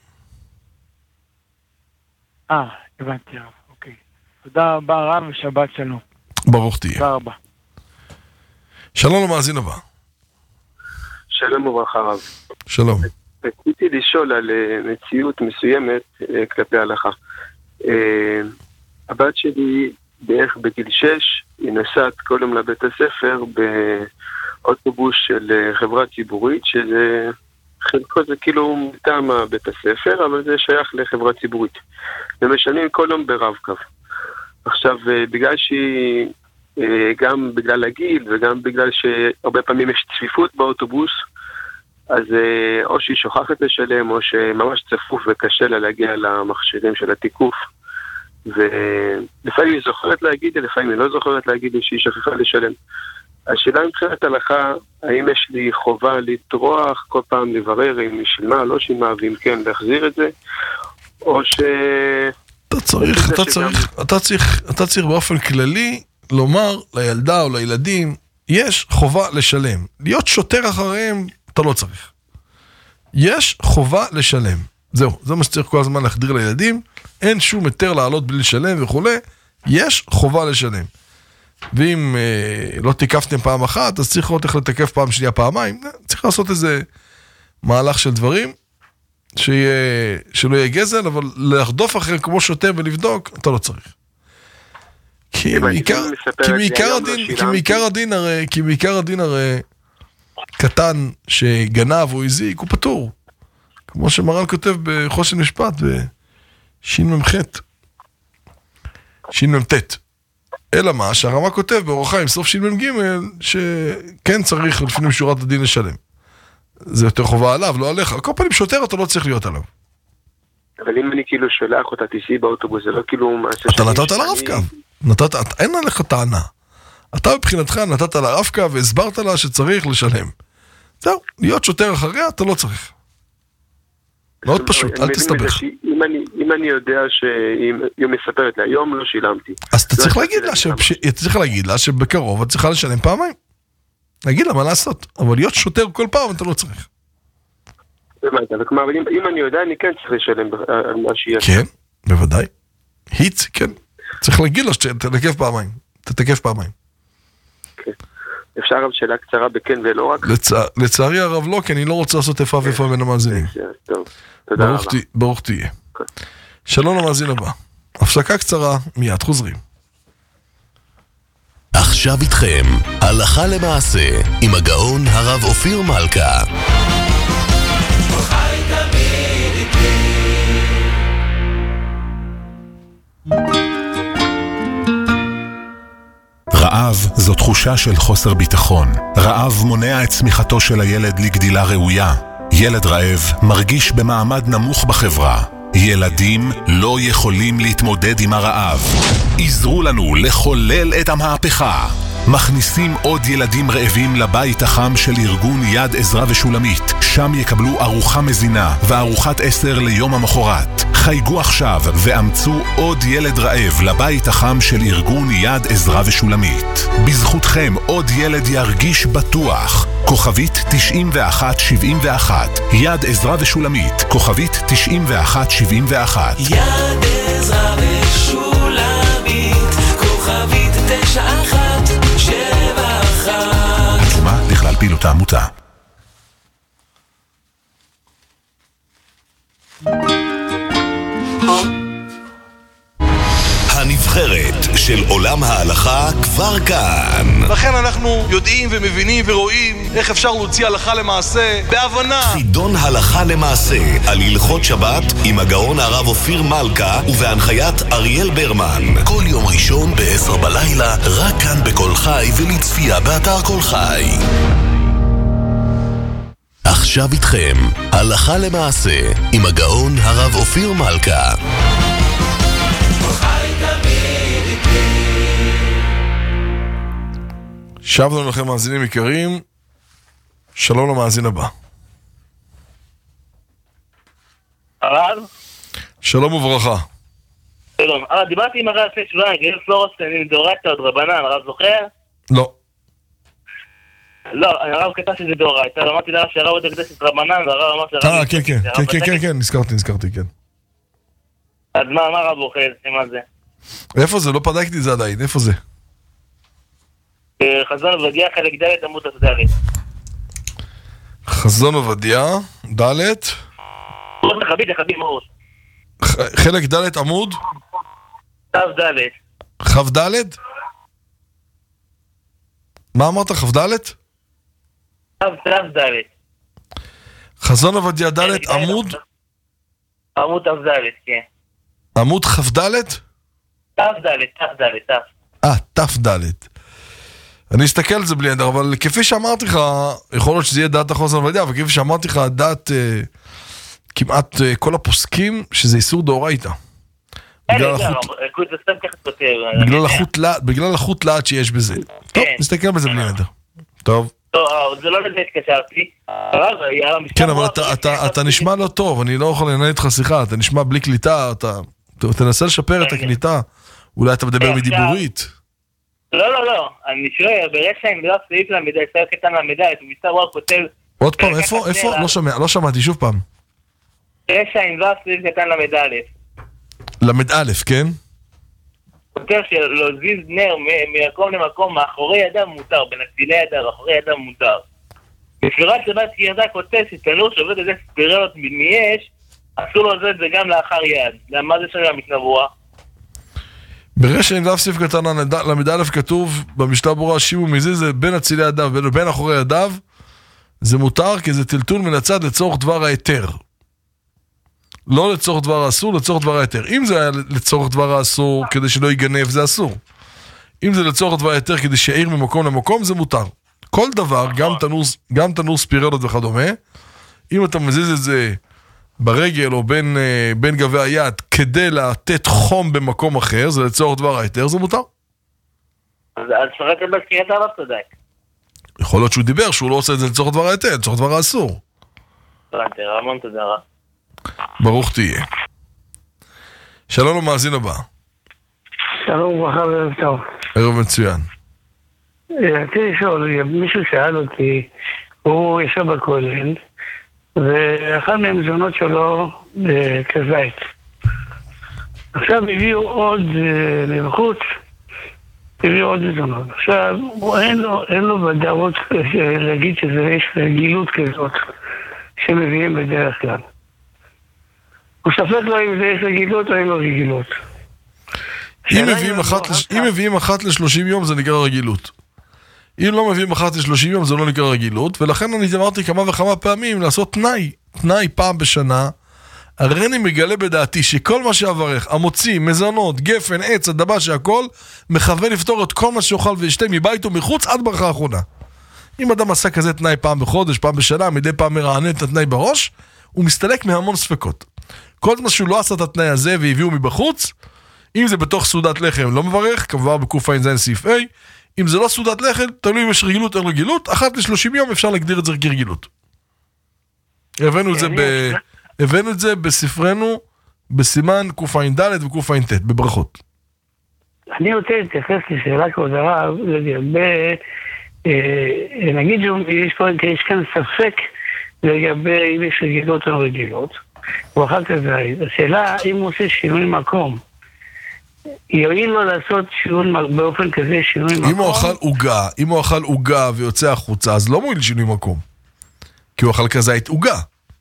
אה, הבנתי רב, אוקיי. תודה רבה רב ושבת שלום. ברוך תהיה. תודה רבה. שלום למאזין הבא. שלום וברכה רב. שלום. רציתי לשאול על מציאות מסוימת כלפי ההלכה. הבת שלי בערך בגיל שש, היא נסעת כל יום לבית הספר באוטובוס של חברה ציבורית, שזה חלקו זה כאילו מטעם בית הספר, אבל זה שייך לחברה ציבורית. ומשלמים כל יום ברב-קו. עכשיו, בגלל שהיא, גם בגלל הגיל וגם בגלל שהרבה פעמים יש צפיפות באוטובוס, אז או שהיא שוכחת לשלם, או שממש צפוף וקשה לה להגיע למכשירים של התיקוף. ולפעמים היא זוכרת להגיד, לפעמים היא לא זוכרת להגיד שהיא שכחה לשלם. השאלה מבחינת הלכה, האם יש לי חובה לטרוח כל פעם לברר אם היא שילמה, לא שילמה, ואם כן להחזיר את זה, או ש... אתה צריך, אתה צריך, אתה צריך, אתה צריך באופן כללי לומר לילדה או לילדים, יש חובה לשלם. להיות שוטר אחריהם, אתה לא צריך. יש חובה לשלם. זהו, זה מה שצריך כל הזמן להחדיר לילדים, אין שום היתר לעלות בלי לשלם וכו', יש חובה לשלם. ואם אה, לא תיקפתם פעם אחת, אז צריך לראות איך לתקף פעם שנייה פעמיים, צריך לעשות איזה מהלך של דברים, שיהיה, שלא יהיה גזל, אבל להרדוף אחרי כמו שוטר ולבדוק, אתה לא צריך. כי מעיקר הדין, כי מעיקר הדין הרי, כי מעיקר הדין הרי, קטן שגנב או הזיק, הוא פטור. כמו שמרן כותב בחושן משפט, בשין ממחת. שין ממתת. אלא מה, שהרמה כותב באורח חיים, סוף שין ממג' שכן צריך לפנים שורת הדין לשלם. זה יותר חובה עליו, לא עליך. כל פעמים שוטר אתה לא צריך להיות עליו. אבל אם אני כאילו שולח אותה תיסעי באוטובוס, זה לא כאילו מעשה אתה נתת לה רב-קו. נתת, אין עליך טענה. אתה מבחינתך נתת לה רב-קו והסברת לה שצריך לשלם. זהו, להיות שוטר אחריה אתה לא צריך. מאוד פשוט, אל תסתבך. אם אני יודע שהיא מספרת לה, היום לא שילמתי. אז אתה צריך להגיד לה, צריך להגיד לה שבקרוב את צריכה לשלם פעמיים. להגיד לה מה לעשות, אבל להיות שוטר כל פעם אתה לא צריך. כלומר, אם אני יודע, אני כן צריך לשלם מה שיהיה. כן, בוודאי. היץ, כן. צריך להגיד לה שתתקף פעמיים. תתקף פעמיים. אפשר אבל שאלה קצרה בכן ולא רק? לצערי הרב לא, כי אני לא רוצה לעשות איפה ואיפה בין המאזינים. טוב, תודה רבה. ברוך תהיה. שלום למאזין הבא. הפסקה קצרה, מיד חוזרים. עכשיו איתכם, הלכה למעשה, עם הגאון הרב אופיר מלכה. רעב זו תחושה של חוסר ביטחון. רעב מונע את צמיחתו של הילד לגדילה ראויה. ילד רעב מרגיש במעמד נמוך בחברה. ילדים לא יכולים להתמודד עם הרעב. עזרו לנו לחולל את המהפכה. מכניסים עוד ילדים רעבים לבית החם של ארגון יד עזרא ושולמית. שם יקבלו ארוחה מזינה וארוחת עשר ליום המחרת. חייגו עכשיו ואמצו עוד ילד רעב לבית החם של ארגון יד עזרא ושולמית. בזכותכם עוד ילד ירגיש בטוח. כוכבית תשעים ואחת שבעים ואחת. יד עזרא ושולמית. כוכבית תשעים ואחת שבעים ואחת. יד עזרא ושולמית. כוכבית תשע אחת שבע אחת. התשומה לכלל פעילות העמותה. הנבחרת של עולם ההלכה כבר כאן. לכן אנחנו יודעים ומבינים ורואים איך אפשר להוציא הלכה למעשה בהבנה. חידון הלכה למעשה על הלכות שבת עם הגאון הרב אופיר מלכה ובהנחיית אריאל ברמן. כל יום ראשון בעשר בלילה, רק כאן בכל חי ולצפייה באתר כל חי. עכשיו איתכם, הלכה למעשה עם הגאון הרב אופיר מלכה. שבנו לכם מאזינים יקרים, שלום למאזין הבא. הרב? שלום וברכה. שלום, הרב, דיברתי עם הרב לפני שבועיים, גריר פלורסטיין, דאורייתא עוד רבנן, הרב זוכר? לא. לא, הרב כתב שזה דאורייתא, אמרתי לה שהרב עוד הקדש את רבנן, והרב אמר שהרב... אה, כן, כן, כן, כן, כן, כן, נזכרתי, נזכרתי, כן. אז מה, מה הרב בוחר, מה זה? איפה זה? לא פדקתי זה עדיין, איפה זה? חזון עובדיה, חלק ד' עמוד ד'. חזון עובדיה, ד' עמוד מחבית, לחבים מאוד. חלק ד' עמוד? חב ד'. חב ד'? מה אמרת? חב ד'? חב ד'. חזון עובדיה ד' עמוד? עמוד חב ד', כן. עמוד חב ד'? תף ד', תף ד', תף. אה, תף ד'. אני אסתכל על זה בלי נדר, אבל כפי שאמרתי לך, יכול להיות שזה יהיה דעת החוזן עובדיה, אבל כפי שאמרתי לך, דעת אה, כמעט אה, כל הפוסקים, שזה איסור דאורייתא. בגלל החוט לאט שיש בזה. טוב, נסתכל בזה בלי נדר. טוב. טוב, זה לא לזה התקשרתי. כן, אבל אתה נשמע לא טוב, אני לא יכול לנהל איתך שיחה, אתה נשמע בלי קליטה, אתה תנסה לשפר את הקליטה, אולי אתה מדבר מדיבורית. לא, לא, לא, אני שואל, ברשע עם דף סעיף למידע, ישראל קטן למידע, את מצטר וואר כותב... עוד פעם, איפה? איפה? לא שמע, לא שמעתי, שוב פעם. רשע עם ו' סביב קטן למד א'. למד א', כן? כותב שלהזיז נר ממקום למקום מאחורי ידם מותר, בין הצילי ידם, מאחורי ידם מותר. בספירת שבת ירדה כותב שתנור שעובד איזה ספירלות מאש, אסור לו לעשות את זה גם לאחר יד. מה זה שם המתנבוע? ברשע עם ו' סביב קטן למד א' כתוב במשנה ברורה שימו מזיז זה בין הצילי ידיו ובין אחורי ידיו, זה מותר כי זה טלטול מן הצד לצורך דבר ההיתר. לא לצורך דבר האסור, לצורך דבר ההיתר. אם זה היה לצורך דבר האסור כדי שלא ייגנב, זה אסור. אם זה לצורך דבר ההיתר כדי שיעיר ממקום למקום, זה מותר. כל דבר, גם תנור, גם תנור ספירלות וכדומה, אם אתה מזיז את זה ברגל או בין, בין גבי היד כדי לתת חום במקום אחר, זה לצורך דבר ההיתר, זה מותר. אז שרת בקריאת הרב צדק. יכול להיות שהוא דיבר שהוא לא עושה את זה לצורך דבר ההיתר, לצורך דבר האסור. המון תודה רבה. ברוך תהיה. שלום למאזין הבא. שלום וברכה וערב טוב. ערב מצוין. רציתי לשאול, מישהו שאל אותי, הוא ישב בכולל, ואחד מהמזונות שלו כזית. עכשיו הביאו עוד מבחוץ, הביאו עוד מזונות. עכשיו, אין לו, אין לו ודאות להגיד שיש רגילות כזאת שמביאים בדרך כלל. הוא ספק לו אם זה יש רגילות או אין לו רגילות. אם מביאים אחת, לש... אם מביאים אחת לשלושים יום זה נקרא רגילות. אם לא מביאים אחת לשלושים יום זה לא נקרא רגילות, ולכן אני אמרתי כמה וכמה פעמים לעשות תנאי, תנאי פעם בשנה. הרי אני מגלה בדעתי שכל מה שעברך, המוציא, מזונות, גפן, עץ, הדבה שהכל, מכוון לפתור את כל מה שאוכל וישתה מבית ומחוץ עד ברכה האחרונה. אם אדם עשה כזה תנאי פעם בחודש, פעם בשנה, מדי פעם מרענן את התנאי בראש, הוא מסתלק מהמון ספקות. כל מה שהוא לא עשה את התנאי הזה והביאו מבחוץ, אם זה בתוך סעודת לחם לא מברך, כמובן בקוף עין זין סעיף A, אם זה לא סעודת לחם, תלוי אם יש רגילות או רגילות, אחת לשלושים יום אפשר להגדיר את זה כרגילות. הבאנו את זה, ב... הבאנו את זה בספרנו, בסימן קוף עין ד' וקוף עין ת', בברכות. אני רוצה להתייחס לשאלה כבוד הרב, לגבי, נגיד שיש פה, יש כאן ספק לגבי אם יש רגילות או רגילות, הוא אכל כזה, השאלה אם הוא עושה שינוי מקום, יועיל לו לעשות שינוי באופן כזה, שינוי מקום. אם הוא אכל עוגה, אם הוא אכל עוגה ויוצא החוצה, אז לא מועיל שינוי מקום. כי הוא אכל כזית עוגה.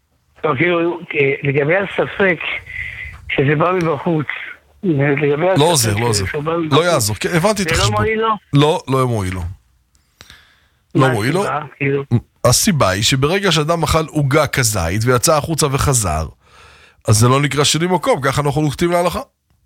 לגבי הספק שזה בא מבחוץ, לא עוזר, לא עוזר. לא יעזור, הבנתי את החשבון. זה לא מועיל לו? לא, לא מועיל לו. לא מועיל לו. הסיבה היא שברגע שאדם אכל עוגה כזית ויצא החוצה וחזר, אז זה לא נקרא שינוי מקום, ככה אנחנו נוקטים להלכה.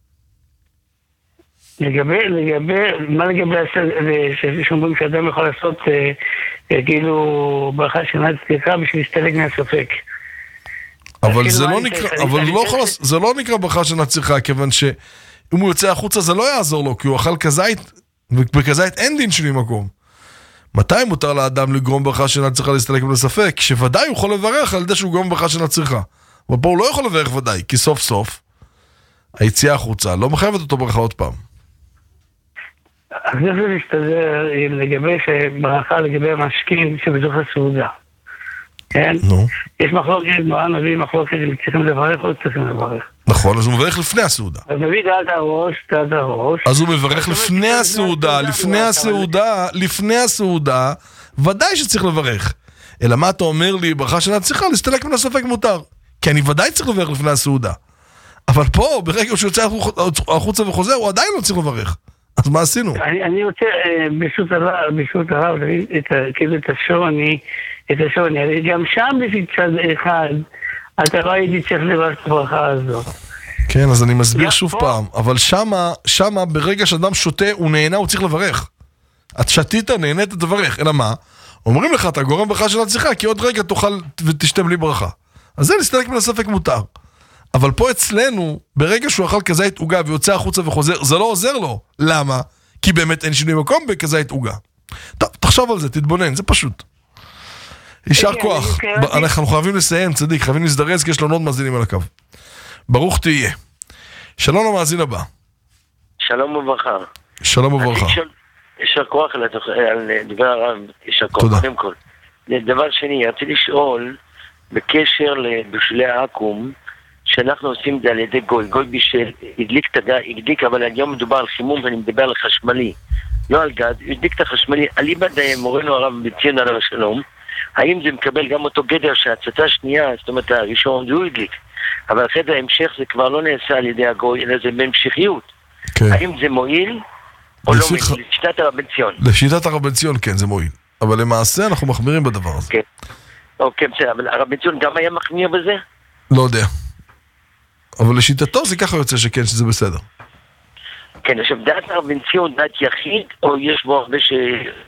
לגבי, לגבי, מה לגבי שאומרים שאדם יכול לעשות כאילו ברכה שנה צדקה בשביל להסתלק מהספק? אבל זה לא נקרא, אבל זה לא נקרא ברכה שנה צדקה, כיוון שאם הוא יוצא החוצה זה לא יעזור לו, כי הוא אכל כזית, ובכזית אין דין שינוי מקום. מתי מותר לאדם לגרום ברכה שנה צריכה להסתלק מהספק? שוודאי הוא יכול לברך על ידי שהוא גרום ברכה שנה צריכה. אבל פה הוא לא יכול לברך ודאי, כי סוף סוף היציאה החוצה לא מחייבת אותו ברכה עוד פעם. אז איך זה מסתדר לגבי ברכה לגבי המשקים שבתוך הסעודה? כן? נו. יש מחלוקת, מה נביא מחלוקת אם צריכים לברך או צריכים לברך? נכון, אז הוא מברך לפני הסעודה. אז נביא דעת הראש, דעת הראש. אז הוא מברך לפני הסעודה, לפני הסעודה, לפני הסעודה, ודאי שצריך לברך. אלא מה אתה אומר לי, ברכה שנה צריכה להסתלק מן הספק מותר. כי אני ודאי צריך לברך לפני הסעודה. אבל פה, ברגע שהוא יוצא החוצה וחוזר, הוא עדיין לא צריך לברך. אז מה עשינו? אני, אני רוצה, ברשות הרב, ברשות הרב, כאילו את השוני, את השוני, גם שם בצד אחד, אתה לא הייתי צריך לברך את הברכה הזאת. כן, אז אני מסביר שוב פעם, אבל שמה, שמה, ברגע שאדם שותה, הוא נהנה, הוא צריך לברך. את שתית, נהנית, תברך. אלא מה? אומרים לך, אתה גורם ברכה של הצליחה, כי עוד רגע תאכל ותשתה בלי ברכה. אז זה להסתלק מן הספק מותר. אבל פה אצלנו, ברגע שהוא אכל כזית עוגה ויוצא החוצה וחוזר, זה לא עוזר לו. למה? כי באמת אין שינוי מקום בכזית עוגה. טוב, תחשוב על זה, תתבונן, זה פשוט. יישר כוח. אנחנו חייבים לסיים, צדיק, חייבים להזדרז, כי יש לנו עוד מאזינים על הקו. ברוך תהיה. שלום למאזין הבא. שלום וברכה. שלום וברכה. יישר כוח על דבר הרב, יישר כוח. קודם כל. דבר שני, רציתי לשאול, בקשר לבישולי העכו"ם, שאנחנו עושים את זה על ידי גוי, גוי בישל, הדליק את הגז, הדליק, אבל היום מדובר על חימום ואני מדבר על חשמלי, לא על גז, הדליק את החשמלי, אליבא מורנו הרב בציון עליו השלום, האם זה מקבל גם אותו גדר שההצתה השנייה, זאת אומרת הראשון, זה הוא הדליק, אבל אחרי זה ההמשך זה כבר לא נעשה על ידי הגוי, אלא זה בהמשכיות. כן. האם זה מועיל או לא מועיל? לשיטת הרב בן ציון. לשיטת הרב בן ציון כן, זה מועיל. אבל למעשה אנחנו מחמירים בדבר הזה. כן. אוקיי, בסדר, אבל הרב בן ציון גם היה מחמיר בזה? לא יודע. אבל לשיטתו זה ככה יוצא שכן, שזה בסדר. כן, עכשיו, דעת הרב בן ציון, דעת יחיד, או יש בו הרבה ש...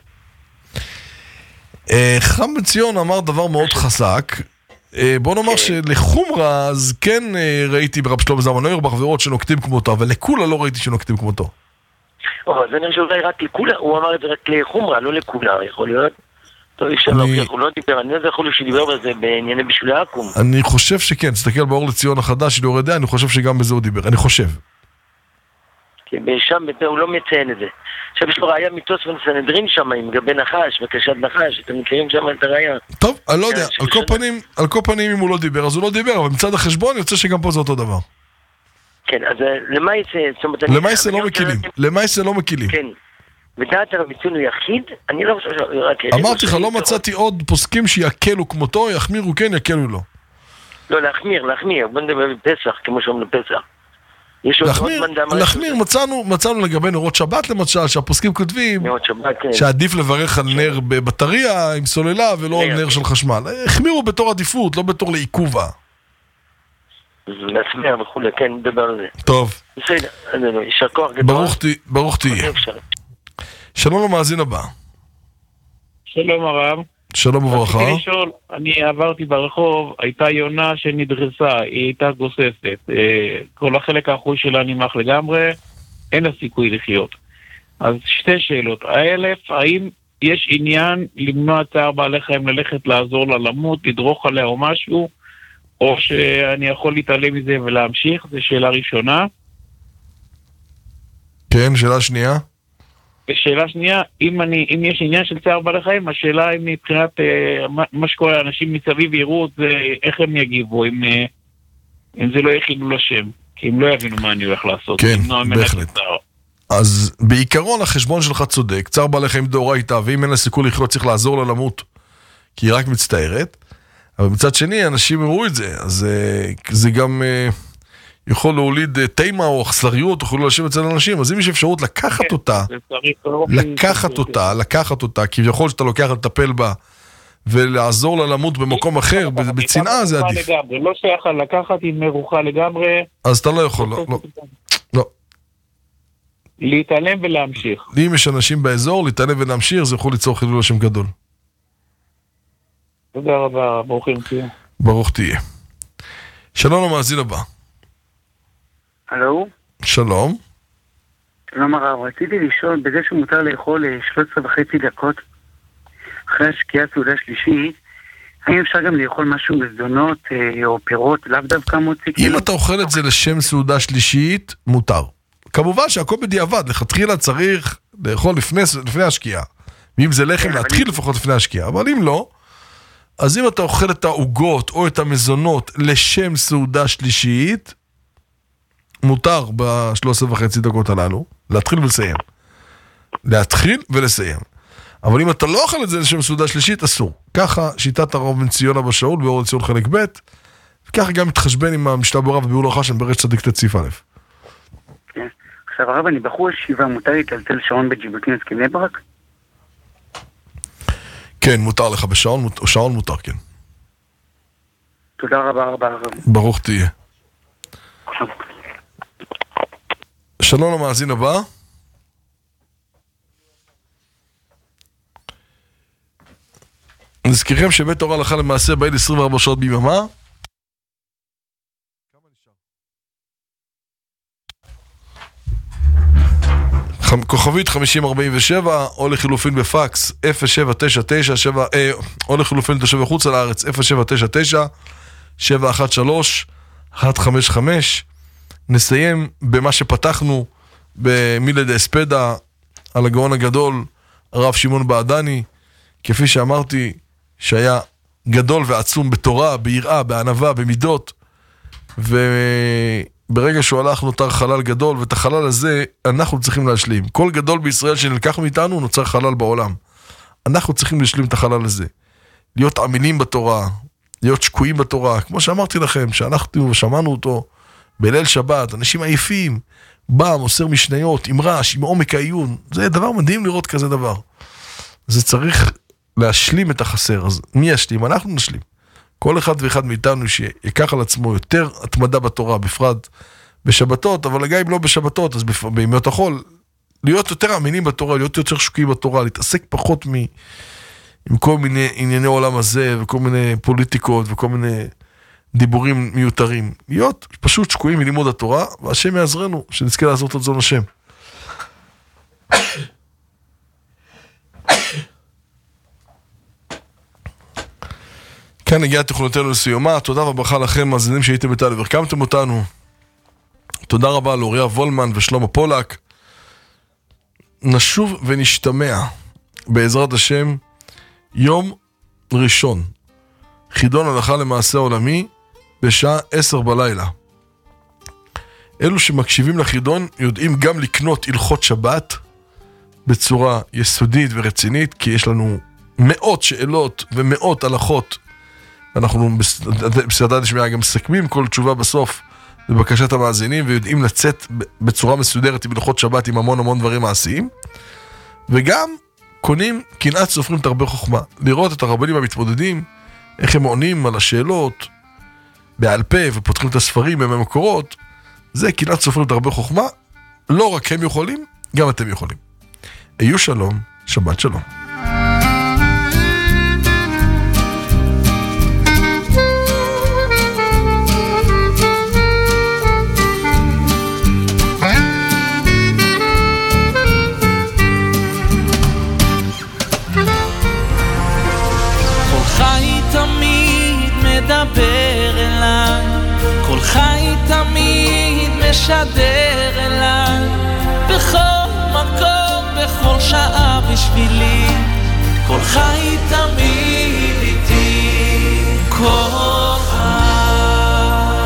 חכם בן ציון אמר דבר מאוד חזק. בוא נאמר שלחומרה, אז כן ראיתי ברב שלמה זלמן אוירבך ועוד שנוקטים כמותו, אבל לכולה לא ראיתי שנוקטים כמותו. או, אז אני שאולי רק לכולה, הוא אמר את זה רק לחומרה, לא לכולה, יכול להיות? טוב, אפשר להוכיח, הוא לא דיבר, אני לא יכול להיות שדיבר בזה בענייני בשביל העקום. אני חושב שכן, תסתכל באור לציון החדש של אור דעה, אני חושב שגם בזה הוא דיבר, אני חושב. כי בשם הוא לא מציין את זה. עכשיו יש לו ראייה מיתוס וסנהדרין שם עם גבי נחש, בקשת נחש, אתם מכירים שם את הראייה. טוב, אני לא יודע, על כל פנים, על כל פנים אם הוא לא דיבר, אז הוא לא דיבר, אבל מצד החשבון יוצא שגם פה זה אותו דבר. כן, אז למה יצא... למה יצא לא מקילים? למה יצא לא מקילים? כן. ודעת הרב בן ציון הוא יחיד? אני לא חושב ש... אמרתי לך, לא מצאתי עוד פוסקים שיקלו כמותו, יחמירו כן, יקלו לא. לא, להחמיר, להחמיר, בוא נדבר בפסח, כמו שאומרים לפסח. להחמיר, להחמיר, מצאנו, מצאנו לגבי נרות שבת למשל, שהפוסקים כותבים שעדיף לברך על נר בבטריה עם סוללה ולא על נר של חשמל. החמירו בתור עדיפות, לא בתור לעיכובה. להחמיר וכו', כן, נדבר על זה. טוב. בסדר, יישר כוח גדול. ברוך תהיה. שלום למאזין הבא. שלום הרב. שלום וברכה. רציתי לשאול, אני עברתי ברחוב, הייתה יונה שנדרסה, היא הייתה גוססת. כל החלק האחורי שלה נמח לגמרי, אין לה סיכוי לחיות. אז שתי שאלות. האלף, האם יש עניין למנוע צער בעלי חיים ללכת לעזור לה למות, לדרוך עליה או משהו, או שאני יכול להתעלם מזה ולהמשיך? זו שאלה ראשונה. כן, שאלה שנייה. שאלה שנייה, אם, אני, אם יש עניין של צער בעלי חיים, השאלה היא מבחינת אה, מה, מה שקורה, אנשים מסביב יראו את זה, איך הם יגיבו, אם, אה, אם זה לא יחילו לשם, כי הם לא יבינו מה אני הולך לעשות. כן, בהחלט. אז בעיקרון החשבון שלך צודק, צער בעלי חיים דאורייתא, ואם אין לה סיכוי לחיות צריך לעזור לה למות, כי היא רק מצטערת, אבל מצד שני אנשים יראו את זה, אז אה, זה גם... אה, יכול להוליד תימה או אכזריות, יכול להשאיר אצל אנשים, אז אם יש אפשרות לקחת אותה, לקחת אותה, לקחת אותה, כי יכול שאתה לוקח לטפל בה, ולעזור לה למות במקום אחר, בצנעה זה עדיף. לא שייך לקחת, היא מרוחה לגמרי. אז אתה לא יכול, לא. לא. להתעלם ולהמשיך. אם יש אנשים באזור, להתעלם ולהמשיך, זה יכול ליצור חילול השם גדול. תודה רבה, ברוכים תהיה. ברוך תהיה. שלום למאזין הבא. הלו? שלום. שלום הרב, רציתי לשאול, בזה שמותר לאכול שלוש עשרה וחצי דקות אחרי השקיעה סעודה שלישית, האם אפשר גם לאכול משהו מזונות או פירות, לאו דווקא מוציא? אם אתה אוכל את זה לשם סעודה שלישית, מותר. כמובן שהכל בדיעבד, לכתחילה צריך לאכול לפני, לפני השקיעה. ואם זה לחם, להתחיל לפחות לפני השקיעה. אבל אם לא, אז אם אתה אוכל את העוגות או את המזונות לשם סעודה שלישית, מותר בשלוש עשרה וחצי דקות הללו, להתחיל ולסיים. להתחיל ולסיים. אבל אם אתה לא אוכל את זה לשם סעודה שלישית, אסור. ככה שיטת הרב בן ציון אבא שאול באור לציון חלק ב', וככה גם מתחשבן עם המשנה ברורה וביאור לך שם ברש צדיק תציף א'. כן. עכשיו הרב, אני בחור ישיבה, מותר להתלתל שעון בג'יבוטינס כבני ברק? כן, מותר לך בשעון, שעון מותר, כן. תודה רבה רבה הרב. ברוך תהיה. שלום למאזין הבא. נזכירכם שבית תורה הלכה למעשה בעד עשרים וארבע שעות ביממה. כוכבית חמישים ארבעים ושבע, או לחילופין בפקס אפס שבע תשע תשע שבע, אה, או לחילופין תושב חוץ על הארץ אפס שבע תשע תשע שבע אחת שלוש אחת חמש חמש. נסיים במה שפתחנו במילה דה אספדה על הגאון הגדול הרב שמעון בעדני, כפי שאמרתי שהיה גדול ועצום בתורה, ביראה, בענווה, במידות, וברגע שהוא הלך נותר חלל גדול, ואת החלל הזה אנחנו צריכים להשלים. כל גדול בישראל שנלקח מאיתנו נוצר חלל בעולם. אנחנו צריכים להשלים את החלל הזה. להיות עמילים בתורה, להיות שקועים בתורה, כמו שאמרתי לכם, שאנחנו שמענו אותו בליל שבת, אנשים עייפים, בא, מוסר משניות, עם רעש, עם עומק העיון, זה דבר מדהים לראות כזה דבר. זה צריך להשלים את החסר, אז מי ישלים? אנחנו נשלים. כל אחד ואחד מאיתנו שיקח על עצמו יותר התמדה בתורה, בפרט בשבתות, אבל גם אם לא בשבתות, אז בימות החול, להיות יותר אמינים בתורה, להיות יותר שקועים בתורה, להתעסק פחות מ... עם כל מיני ענייני עולם הזה, וכל מיני פוליטיקות, וכל מיני דיבורים מיותרים. להיות פשוט שקועים מלימוד התורה, והשם יעזרנו, שנזכה לעשות את זון השם. כאן הגיעה תוכניתנו לסיומה, תודה וברכה לכם, מאזינים שהייתם איתנו והרקמתם אותנו. תודה רבה לאוריה וולמן ושלמה פולק. נשוב ונשתמע, בעזרת השם, יום ראשון, חידון הלכה למעשה עולמי, בשעה עשר בלילה. אלו שמקשיבים לחידון יודעים גם לקנות הלכות שבת בצורה יסודית ורצינית, כי יש לנו מאות שאלות ומאות הלכות. אנחנו בסייעתא דשמיא גם מסכמים כל תשובה בסוף לבקשת המאזינים, ויודעים לצאת בצורה מסודרת עם הלכות שבת עם המון המון דברים מעשיים. וגם קונים קנאת סופרים תרבה חוכמה, לראות את הרבנים המתמודדים, איך הם עונים על השאלות בעל פה ופותחים את הספרים במקורות. זה קנאת סופרים תרבה חוכמה, לא רק הם יכולים, גם אתם יכולים. היו שלום, שבת שלום. מדבר אליי, כל חי תמיד משדר אליי, בכל מקום, בכל שעה בשבילי, כל חי תמיד איתי, כל חי.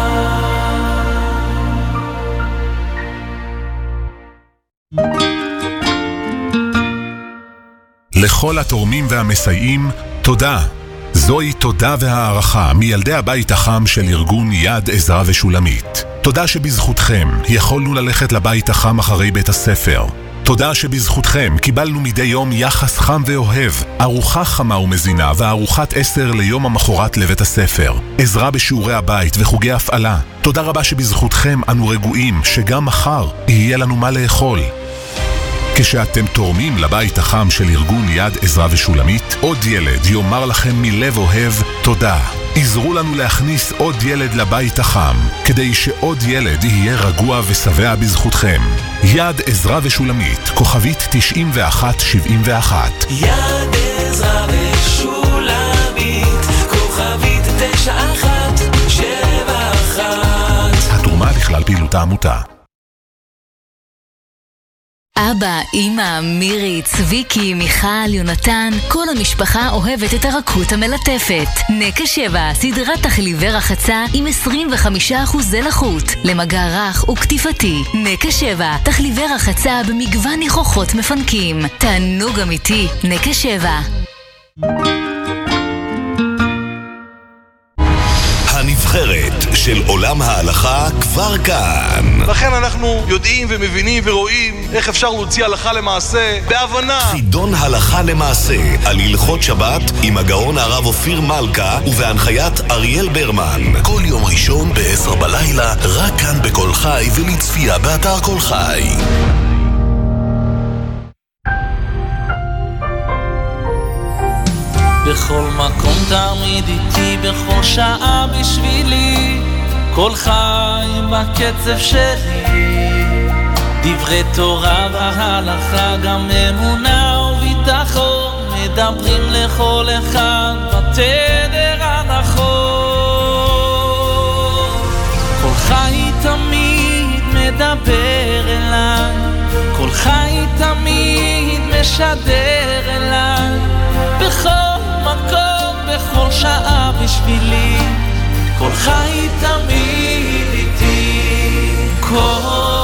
לכל התורמים והמסייעים, תודה. זוהי תודה והערכה מילדי הבית החם של ארגון יד עזרא ושולמית. תודה שבזכותכם יכולנו ללכת לבית החם אחרי בית הספר. תודה שבזכותכם קיבלנו מדי יום יחס חם ואוהב, ארוחה חמה ומזינה וארוחת עשר ליום המחרת לבית הספר, עזרה בשיעורי הבית וחוגי הפעלה. תודה רבה שבזכותכם אנו רגועים שגם מחר יהיה לנו מה לאכול. כשאתם תורמים לבית החם של ארגון יד עזרא ושולמית, עוד ילד יאמר לכם מלב אוהב תודה. עזרו לנו להכניס עוד ילד לבית החם, כדי שעוד ילד יהיה רגוע ושבע בזכותכם. יד עזרא ושולמית, כוכבית תשעים ואחת שבעים ואחת. יד עזרא ושולמית, כוכבית תשע אחת שבע אחת. התרומה לכלל פעילות העמותה. אבא, אמא, מירי, צביקי, מיכל, יונתן, כל המשפחה אוהבת את הרכות המלטפת. נקה שבע, סדרת תחליבי רחצה עם עשרים וחמישה אחוז לחות, למגע רך וכתיפתי. נקה שבע, תחליבי רחצה במגוון ניחוחות מפנקים. תענוג אמיתי, נקה שבע. הנבחרת של עולם ההלכה כבר כאן. לכן אנחנו יודעים ומבינים ורואים איך אפשר להוציא הלכה למעשה בהבנה. חידון הלכה למעשה על הלכות שבת עם הגאון הרב אופיר מלכה ובהנחיית אריאל ברמן. כל יום ראשון בעשר בלילה, רק כאן בכל חי ולצפייה באתר כל חי. בכל מקום תמיד איתי, בכל שעה בשבילי, כל חי בקצב שלי. דברי תורה והלכה, גם אמונה וביטחון, מדברים לכל אחד בתדר הנכון. כל חי תמיד מדבר אליי, כל חי תמיד משדר אליי, בכל מקום, בכל שעה בשבילי, כל חי תמיד איתי, כל